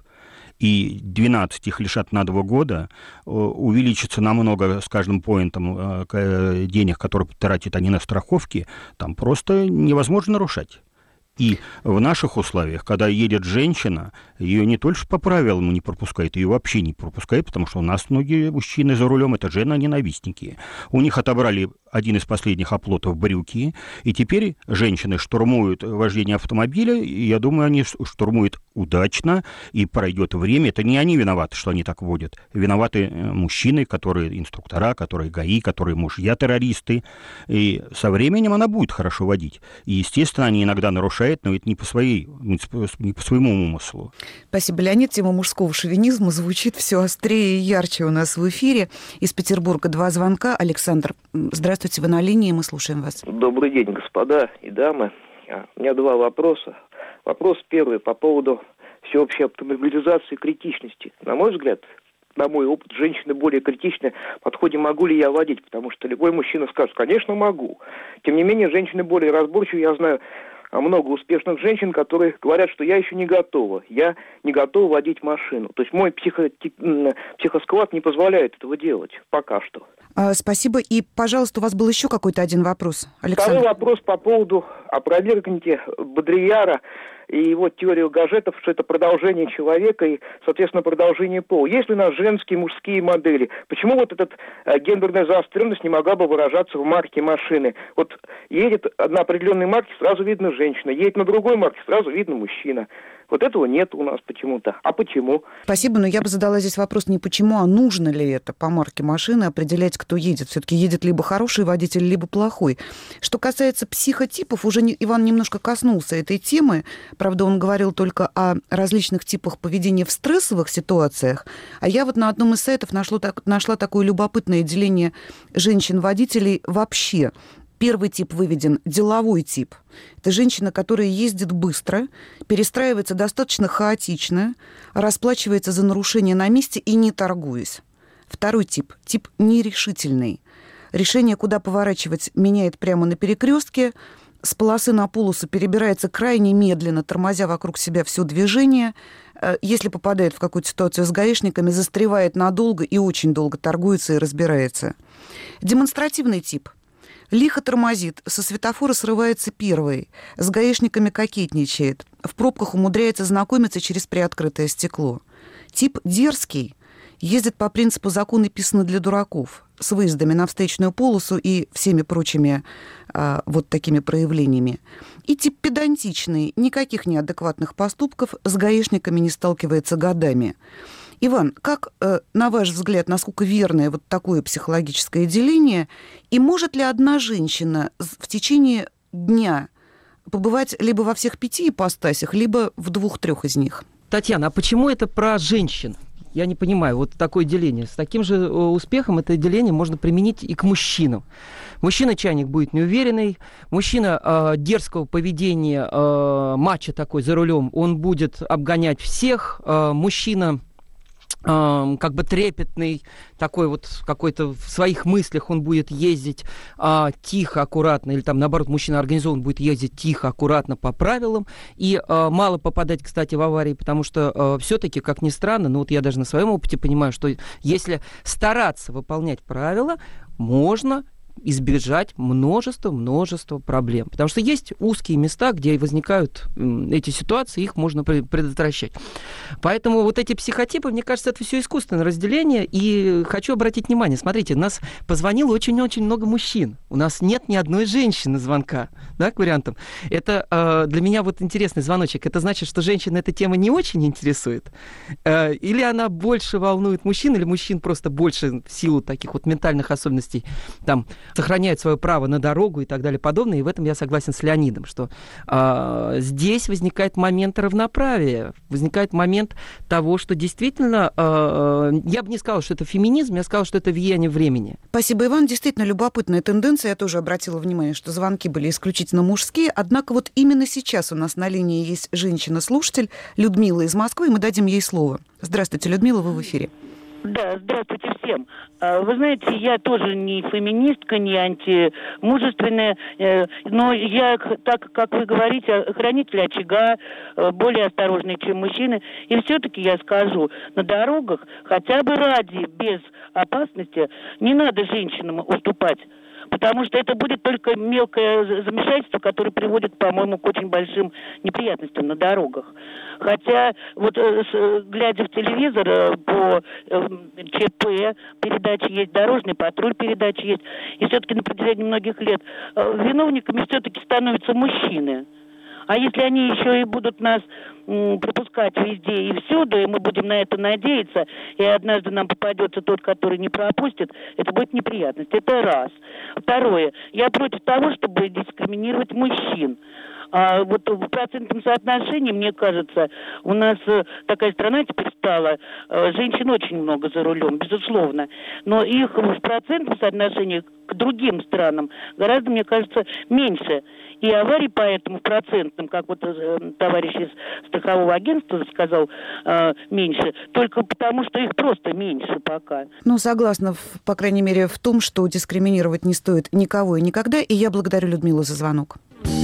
и двенадцать их лишат на два года, увеличится намного с каждым поинтом денег, которые тратят они на страховки, там просто невозможно нарушать. И в наших условиях, когда едет женщина, ее не только по правилам не пропускают, ее вообще не пропускают, потому что у нас многие мужчины за рулем — это жена-ненавистники. У них отобрали один из последних оплотов брюки, и теперь женщины штурмуют вождение автомобиля, и я думаю, они штурмуют удачно, и пройдет время. Это не они виноваты, что они так водят. Виноваты мужчины, которые инструктора, которые ГАИ, которые мужья-террористы. И со временем она будет хорошо водить. И, естественно, они иногда нарушают, но это не по, своей, не по своему умыслу. Спасибо, Леонид. Тема мужского шовинизма звучит все острее и ярче у нас в эфире. Из Петербурга два звонка. Александр, здравствуйте, вы на линии, мы слушаем вас. Добрый день, господа и дамы. У меня два вопроса. Вопрос первый по поводу всеобщей автомобилизации и критичности. На мой взгляд, на мой опыт, женщины более критичны в подходе, могу ли я водить, потому что любой мужчина скажет: конечно, могу. Тем не менее, женщины более разборчивы. Я знаю много успешных женщин, которые говорят, что я еще не готова, я не готова водить машину. То есть мой психо... психосклад не позволяет этого делать пока что. А, спасибо. И, пожалуйста, у вас был еще какой-то один вопрос, Александр. Второй вопрос по поводу опровергните Бодрияра и его теорию гаджетов, что это продолжение человека и, соответственно, продолжение пола. Есть ли у нас женские, мужские модели? Почему вот эта э, гендерная заостренность не могла бы выражаться в марке машины? Вот едет на определенной марке, сразу видно женщина, едет на другой марке, сразу видно мужчина. Вот этого нет у нас почему-то. А почему? Спасибо, но я бы задала здесь вопрос не почему, а нужно ли это по марке машины определять, кто едет. Все-таки едет либо хороший водитель, либо плохой. Что касается психотипов, уже не, Иван немножко коснулся этой темы. Правда, он говорил только о различных типах поведения в стрессовых ситуациях. А я вот на одном из сайтов нашла, так, нашла такое любопытное деление женщин-водителей вообще. Первый тип выведен – деловой тип. Это женщина, которая ездит быстро, перестраивается достаточно хаотично, расплачивается за нарушение на месте и не торгуясь. Второй тип – тип нерешительный. Решение, куда поворачивать, меняет прямо на перекрестке, с полосы на полосу перебирается крайне медленно, тормозя вокруг себя все движение. Если попадает в какую-то ситуацию с гаишниками, застревает надолго и очень долго торгуется и разбирается. Демонстративный тип – лихо тормозит, со светофора срывается первый, с гаишниками кокетничает, в пробках умудряется знакомиться через приоткрытое стекло. Тип дерзкий, ездит по принципу «законы писаны для дураков», с выездами на встречную полосу и всеми прочими а, вот такими проявлениями. И тип педантичный, никаких неадекватных поступков, с гаишниками не сталкивается годами. Иван, как, э, на ваш взгляд, насколько верное вот такое психологическое деление, и может ли одна женщина в течение дня побывать либо во всех пяти ипостасях, либо в двух-трех из них? Татьяна, а почему это про женщин? Я не понимаю, вот такое деление. С таким же успехом это деление можно применить и к мужчинам. Мужчина-чайник будет неуверенный, мужчина э, дерзкого поведения, э, мачо такой за рулем, он будет обгонять всех, э, мужчина... как бы трепетный, такой вот какой-то в своих мыслях он будет ездить а, тихо, аккуратно, или там, наоборот, мужчина организован будет ездить тихо, аккуратно по правилам, и а, мало попадать, кстати, в аварии, потому что а, все-таки, как ни странно, ну вот я даже на своем опыте понимаю, что если стараться выполнять правила, можно избежать множества-множества проблем. Потому что есть узкие места, где возникают эти ситуации, их можно предотвращать. Поэтому вот эти психотипы, мне кажется, это все искусственное разделение. И хочу обратить внимание, смотрите, у нас позвонило очень-очень много мужчин. У нас нет ни одной женщины звонка, да, к вариантам. Это э, для меня вот интересный звоночек. Это значит, что женщин эта тема не очень интересует? Э, или она больше волнует мужчин, или мужчин просто больше в силу таких вот ментальных особенностей там сохраняют свое право на дорогу и так далее подобное. И в этом я согласен с Леонидом, что э, здесь возникает момент равноправия, возникает момент того, что действительно, э, я бы не сказала, что это феминизм, я сказала, что это влияние времени. Спасибо, Иван. Действительно любопытная тенденция. Я тоже обратила внимание, что звонки были исключительно мужские. Однако вот именно сейчас у нас на линии есть женщина-слушатель Людмила из Москвы, и мы дадим ей слово. Здравствуйте, Людмила, вы в эфире. Да, здравствуйте всем. Вы знаете, я тоже не феминистка, не антимужественная, но я, так как вы говорите, хранитель очага, более осторожный, чем мужчины. И все-таки я скажу, на дорогах хотя бы ради безопасности не надо женщинам уступать. Потому что это будет только мелкое замешательство, которое приводит, по-моему, к очень большим неприятностям на дорогах. Хотя, вот глядя в телевизор, по ЧП передачи есть, дорожный патруль передачи есть, и все-таки на протяжении многих лет виновниками все-таки становятся мужчины. А если они еще и будут нас м, пропускать везде и всюду, и мы будем на это надеяться, и однажды нам попадется тот, который не пропустит, это будет неприятность. Это раз. Второе. Я против того, чтобы дискриминировать мужчин. А вот в процентном соотношении, мне кажется, у нас такая страна теперь стала, женщин очень много за рулем, безусловно, но их в процентном соотношении к другим странам гораздо, мне кажется, меньше. И аварий поэтому в процентном, как вот товарищ из страхового агентства сказал, меньше, только потому, что их просто меньше пока. Ну, согласна, по крайней мере, в том, что дискриминировать не стоит никого и никогда, и я благодарю Людмилу за звонок.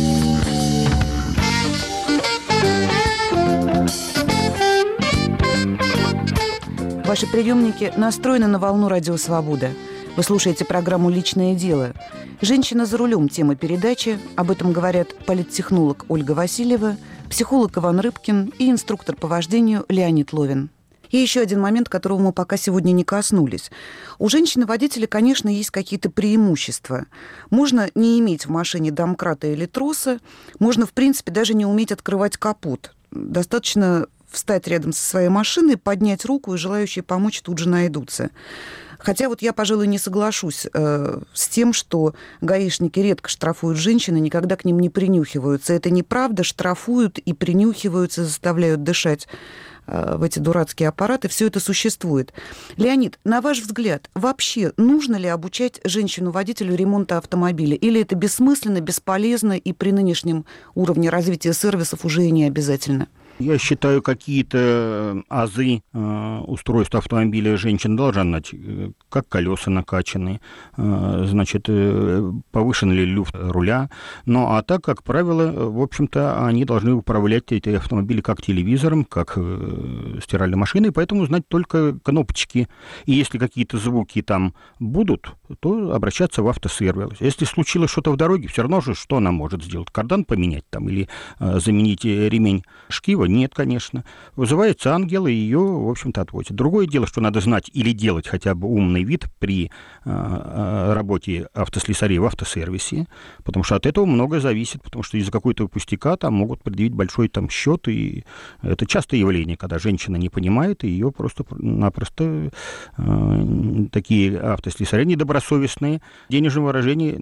Ваши приемники настроены на волну «Радио Свобода». Вы слушаете программу «Личное дело». «Женщина за рулем» – тема передачи. Об этом говорят политтехнолог Ольга Васильева, психолог Иван Рыбкин и инструктор по вождению Леонид Ловин. И еще один момент, которого мы пока сегодня не коснулись. У женщины-водителя, конечно, есть какие-то преимущества. Можно не иметь в машине домкрата или троса, можно, в принципе, даже не уметь открывать капот. Достаточно встать рядом со своей машиной, поднять руку, и желающие помочь тут же найдутся. Хотя вот я, пожалуй, не соглашусь э, с тем, что гаишники редко штрафуют женщин и никогда к ним не принюхиваются. Это неправда, штрафуют и принюхиваются, заставляют дышать э, в эти дурацкие аппараты. Все это существует. Леонид, на ваш взгляд, вообще нужно ли обучать женщину-водителю ремонта автомобиля? Или это бессмысленно, бесполезно и при нынешнем уровне развития сервисов уже и не обязательно? Я считаю, какие-то азы э, устройства автомобиля женщина должна знать, как колеса накачаны, э, значит, э, повышен ли люфт руля. Ну, а так, как правило, в общем-то, они должны управлять эти автомобили как телевизором, как э, стиральной машиной, поэтому знать только кнопочки. И если какие-то звуки там будут, то обращаться в автосервис. Если случилось что-то в дороге, все равно же, что она может сделать? Кардан поменять там или э, заменить ремень шкива? Нет, конечно. Вызывается ангел, и ее, в общем-то, отвозят. Другое дело, что надо знать или делать хотя бы умный вид при э, работе автослесарей в автосервисе, потому что от этого многое зависит, потому что из-за какой-то пустяка там могут предъявить большой там счет, и это частое явление, когда женщина не понимает, и ее просто-напросто э, такие автослесари недобросовестные, денежное выражение.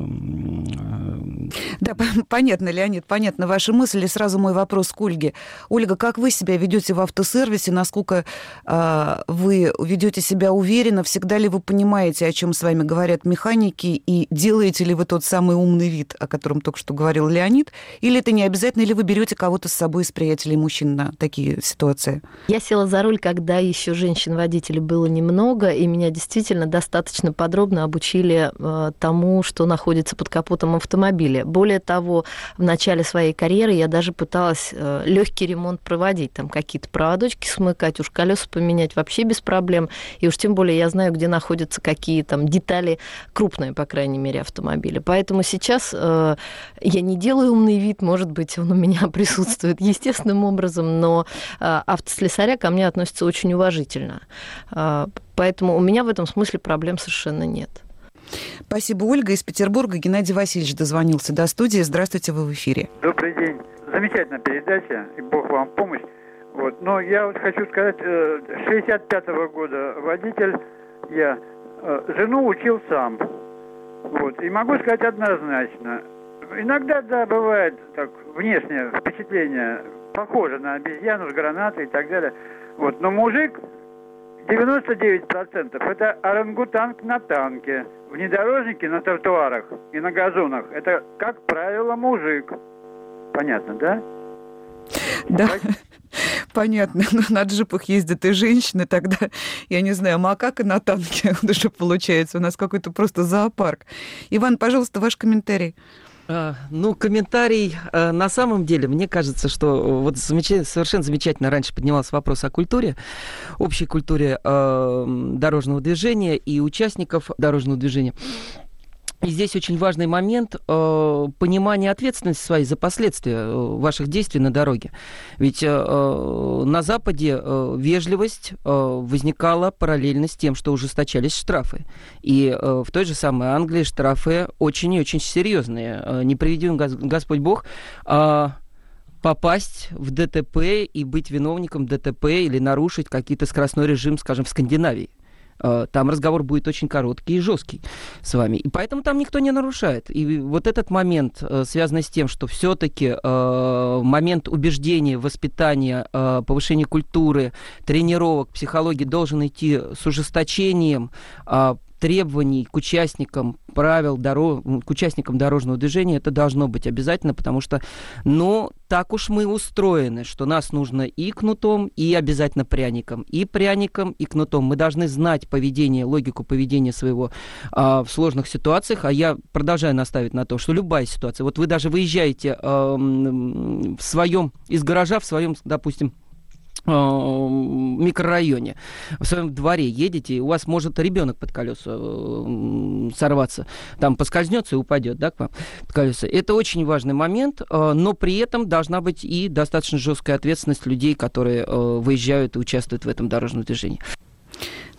Э, э... Да, понятно, Леонид, понятно ваши мысли. Сразу мой вопрос к Ольге. Ольга, как вы себя ведете в автосервисе? Насколько э, вы ведете себя уверенно? Всегда ли вы понимаете, о чем с вами говорят механики? И делаете ли вы тот самый умный вид, о котором только что говорил Леонид? Или это не обязательно? Или вы берете кого-то с собой из приятелей мужчин на такие ситуации? Я села за руль, когда еще женщин-водителей было немного, и меня действительно достаточно подробно обучили э, тому, что находится под капотом автомобиля. Более того, в начале своей карьеры я даже пыталась э, легкий ремонт проводить, там какие-то проводочки смыкать, уж колеса поменять вообще без проблем, и уж тем более я знаю, где находятся какие там детали крупные, по крайней мере, автомобиля. Поэтому сейчас э, я не делаю умный вид, может быть, он у меня присутствует естественным образом, но э, автослесаря ко мне относятся очень уважительно. Э, поэтому у меня в этом смысле проблем совершенно нет. Спасибо, Ольга. Из Петербурга Геннадий Васильевич дозвонился до студии. Здравствуйте, вы в эфире. Добрый день. Замечательная передача, и Бог вам в помощь. Вот. Но я вот хочу сказать, шестьдесят пятого года водитель, я жену учил сам. Вот. И могу сказать однозначно. Иногда, да, бывает так, внешнее впечатление похоже на обезьяну с гранатой и так далее. Вот. Но мужик девяносто девять процентов это орангутанг на танке. Внедорожники на тротуарах и на газонах это, как правило, мужик. Понятно, да? Да, понятно. Но на джипах ездят и женщины, тогда, я не знаю, макака на танке уже получается. У нас какой-то просто зоопарк. Иван, пожалуйста, ваш комментарий. А, ну, комментарий, а, на самом деле, мне кажется, что вот замечательно, совершенно замечательно раньше поднимался вопрос о культуре, общей культуре а, дорожного движения и участников дорожного движения. И здесь очень важный момент э, понимания ответственности своей за последствия э, ваших действий на дороге. Ведь э, на Западе э, вежливость э, возникала параллельно с тем, что ужесточались штрафы. И э, в той же самой Англии штрафы очень и очень серьезные. Э, не приведи Господь Бог, э, попасть в ДТП и быть виновником ДТП или нарушить какой-то скоростной режим, скажем, в Скандинавии. Там разговор будет очень короткий и жесткий с вами. И поэтому там никто не нарушает. И вот этот момент, связанный с тем, что все-таки э, момент убеждения, воспитания, э, повышения культуры, тренировок, психологии должен идти с ужесточением э, требований к участникам правил, дорог, к участникам дорожного движения, это должно быть обязательно, потому что, ну, так уж мы устроены, что нас нужно и кнутом, и обязательно пряником. И пряником, и кнутом. Мы должны знать поведение, логику поведения своего а, в сложных ситуациях, а я продолжаю настаивать на том, что любая ситуация, вот вы даже выезжаете а, в своем, из гаража, в своем, допустим, микрорайоне, в своем дворе едете, у вас может ребенок под колеса сорваться, там поскользнется и упадет, да, к вам под колеса. Это очень важный момент, но при этом должна быть и достаточно жесткая ответственность людей, которые выезжают и участвуют в этом дорожном движении.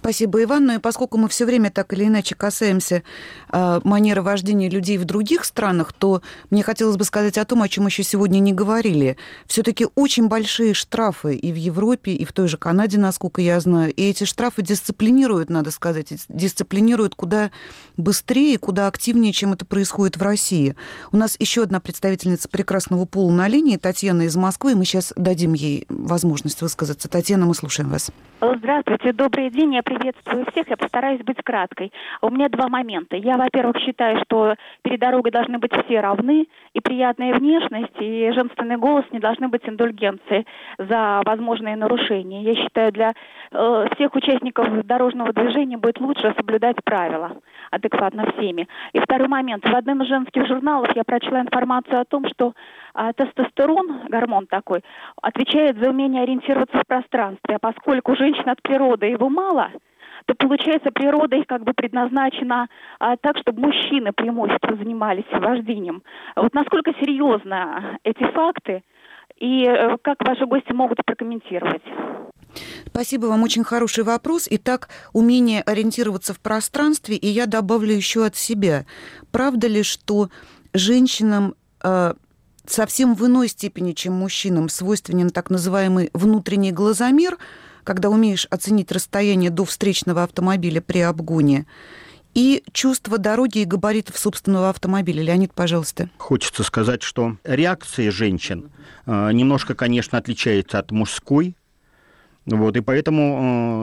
Спасибо, Иван. Ну и поскольку мы все время так или иначе касаемся э, манеры вождения людей в других странах, то мне хотелось бы сказать о том, о чем еще сегодня не говорили. Все-таки очень большие штрафы и в Европе, и в той же Канаде, насколько я знаю. И эти штрафы дисциплинируют, надо сказать, дисциплинируют куда быстрее, куда активнее, чем это происходит в России. У нас еще одна представительница прекрасного пола на линии, Татьяна из Москвы. Мы сейчас дадим ей возможность высказаться. Татьяна, мы слушаем вас. Здравствуйте, добрый день. Я приветствую всех. Я постараюсь быть краткой. У меня два момента. Я, во-первых, считаю, что перед дорогой должны быть все равны, и приятная внешность, и женственный голос не должны быть индульгенцией за возможные нарушения. Я считаю, для э, всех участников дорожного движения будет лучше соблюдать правила адекватно всеми. И второй момент. В одном из женских журналов я прочла информацию о том, что а, тестостерон, гормон такой, отвечает за умение ориентироваться в пространстве. А поскольку у женщин от природы его мало, то, получается, природа их как бы предназначена а, так, чтобы мужчины преимущественно занимались вождением. Вот насколько серьезно эти факты и э, как ваши гости могут прокомментировать? Спасибо вам, очень хороший вопрос. Итак, умение ориентироваться в пространстве, и я добавлю еще от себя. Правда ли, что женщинам э, совсем в иной степени, чем мужчинам, свойственен так называемый внутренний глазомер, когда умеешь оценить расстояние до встречного автомобиля при обгоне, и чувство дороги и габаритов собственного автомобиля? Леонид, пожалуйста. Хочется сказать, что реакция женщин э, немножко, конечно, отличается от мужской. Вот, и поэтому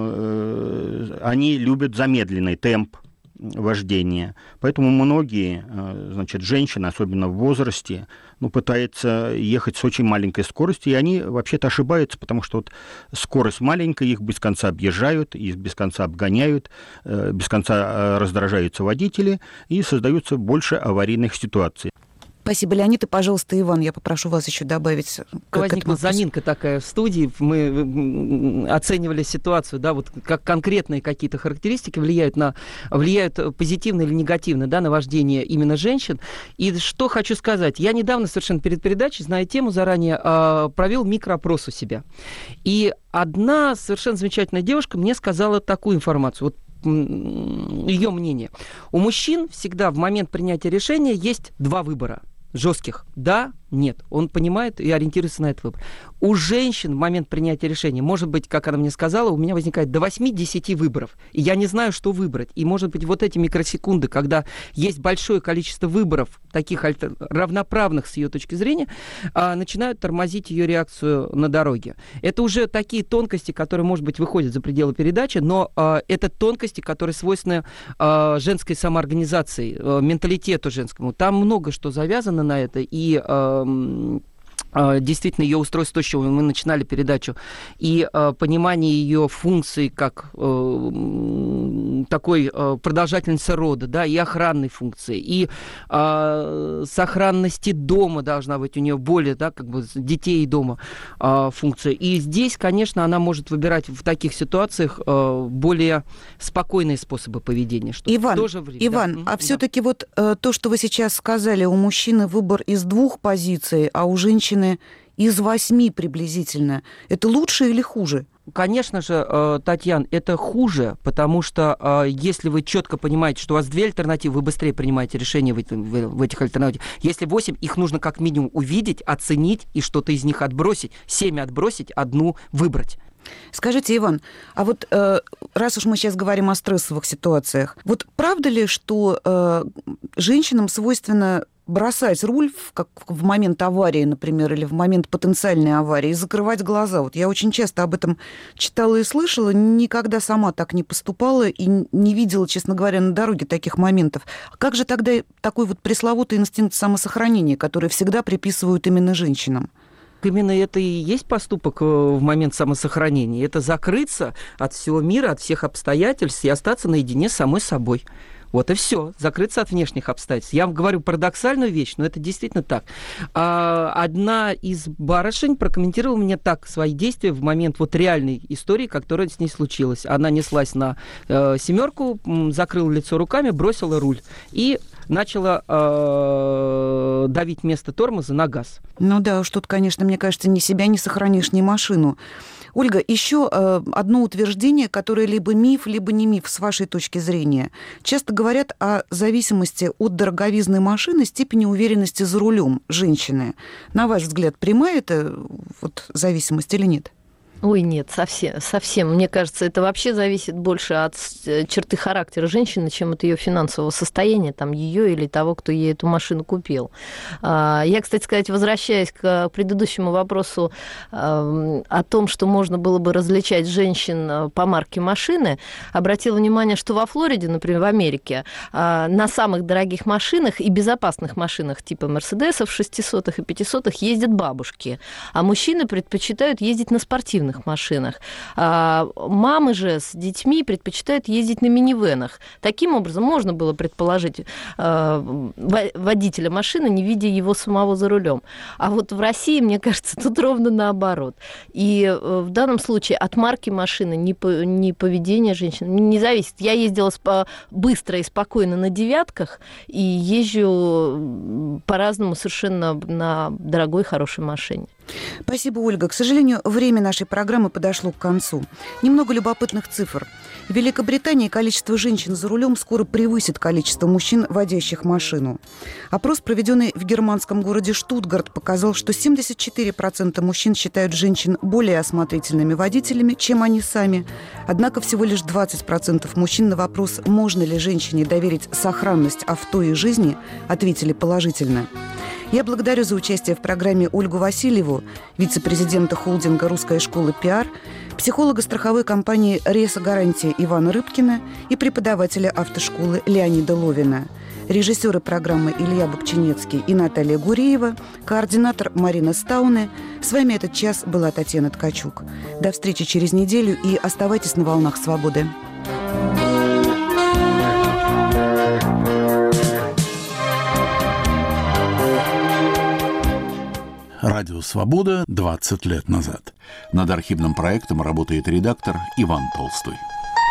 э, они любят замедленный темп вождения. Поэтому многие, э, значит, женщины, особенно в возрасте, ну, пытаются ехать с очень маленькой скоростью, и они вообще-то ошибаются, потому что вот скорость маленькая, их без конца объезжают, их без конца обгоняют, э, без конца раздражаются водители, и создаются больше аварийных ситуаций. Спасибо, Леонид. И, пожалуйста, Иван, я попрошу вас еще добавить. Возникла заминка такая в студии. Мы оценивали ситуацию, да, вот как конкретные какие-то характеристики влияют, на, влияют позитивно или негативно, да, на вождение именно женщин. И что хочу сказать. Я недавно совершенно перед передачей, зная тему заранее, провел микроопрос у себя. И одна совершенно замечательная девушка мне сказала такую информацию. Вот ее мнение. У мужчин всегда в момент принятия решения есть два выбора. Жестких. Да, нет. Он понимает и ориентируется на этот выбор. У женщин в момент принятия решения, может быть, как она мне сказала, у меня возникает до восьми-десяти выборов. И я не знаю, что выбрать. И, может быть, вот эти микросекунды, когда есть большое количество выборов, таких альтер... равноправных с ее точки зрения, а, начинают тормозить ее реакцию на дороге. Это уже такие тонкости, которые, может быть, выходят за пределы передачи, но а, это тонкости, которые свойственны а, женской самоорганизации, а, менталитету женскому. Там много что завязано на это, и а, действительно, ее устройство, то, с чего мы начинали передачу, и э, понимание ее функций как э, такой э, продолжательницы рода, да, и охранной функции, и э, сохранности дома должна быть у нее более, да, как бы детей дома э, функция. И здесь, конечно, она может выбирать в таких ситуациях э, более спокойные способы поведения. Что Иван, тоже время, Иван, да. а все-таки вот э, то, что вы сейчас сказали, у мужчины выбор из двух позиций, а у женщины из восьми приблизительно. Это лучше или хуже? Конечно же, Татьяна, это хуже, потому что если вы четко понимаете, что у вас две альтернативы, вы быстрее принимаете решение в, в этих альтернативах. Если восемь, их нужно как минимум увидеть, оценить и что-то из них отбросить, семь отбросить, одну выбрать. Скажите, Иван, а вот э, раз уж мы сейчас говорим о стрессовых ситуациях, вот правда ли, что э, женщинам свойственно бросать руль в, как в момент аварии, например, или в момент потенциальной аварии, и закрывать глаза? Вот я очень часто об этом читала и слышала, никогда сама так не поступала и не видела, честно говоря, на дороге таких моментов. А как же тогда такой вот пресловутый инстинкт самосохранения, который всегда приписывают именно женщинам? Именно это и есть поступок в момент самосохранения. Это закрыться от всего мира, от всех обстоятельств и остаться наедине с самой собой. Вот и все. Закрыться от внешних обстоятельств. Я вам говорю парадоксальную вещь, но это действительно так. Одна из барышень прокомментировала мне так свои действия в момент вот реальной истории, которая с ней случилась. Она неслась на э, семерку, закрыла лицо руками, бросила руль и начала э, давить вместо тормоза на газ. Ну да уж тут, конечно, мне кажется, ни себя не сохранишь, ни машину. Ольга, еще э, одно утверждение, которое либо миф, либо не миф, с вашей точки зрения. Часто говорят о зависимости от дороговизны машины, степени уверенности за рулем женщины. На ваш взгляд, прямая это вот, зависимость или нет? Ой, нет, совсем, совсем. Мне кажется, это вообще зависит больше от черты характера женщины, чем от ее финансового состояния, там, ее или того, кто ей эту машину купил. Я, кстати сказать, возвращаясь к предыдущему вопросу о том, что можно было бы различать женщин по марке машины, обратила внимание, что во Флориде, например, в Америке, на самых дорогих машинах и безопасных машинах типа Мерседесов шестисотых и пятисотых ездят бабушки, а мужчины предпочитают ездить на спортивных машинах. А мамы же с детьми предпочитают ездить на минивенах. Таким образом, можно было предположить э, водителя машины, не видя его самого за рулем. А вот в России, мне кажется, тут ровно наоборот. И э, в данном случае от марки машины ни, по, ни поведение женщин не зависит. Я ездила спо- быстро и спокойно на девятках и езжу по-разному совершенно на дорогой, хорошей машине. Спасибо, Ольга. К сожалению, время нашей программы подошло к концу. Немного любопытных цифр. В Великобритании количество женщин за рулем скоро превысит количество мужчин, водящих машину. Опрос, проведенный в германском городе Штутгарт, показал, что семьдесят четыре процента мужчин считают женщин более осмотрительными водителями, чем они сами. Однако всего лишь двадцать процентов мужчин на вопрос, можно ли женщине доверить сохранность авто и жизни, ответили положительно. Я благодарю за участие в программе Ольгу Васильеву, вице-президента холдинга «Русская школа пиар», психолога страховой компании «Реса Гарантия» Ивана Рыбкина и преподавателя автошколы Леонида Ловина. Режиссеры программы Илья Бакчинецкий и Наталья Гуреева, координатор Марина Стауне. С вами этот час была Татьяна Ткачук. До встречи через неделю и оставайтесь на волнах свободы. Радио «Свобода» двадцать лет назад. Над архивным проектом работает редактор Иван Толстой.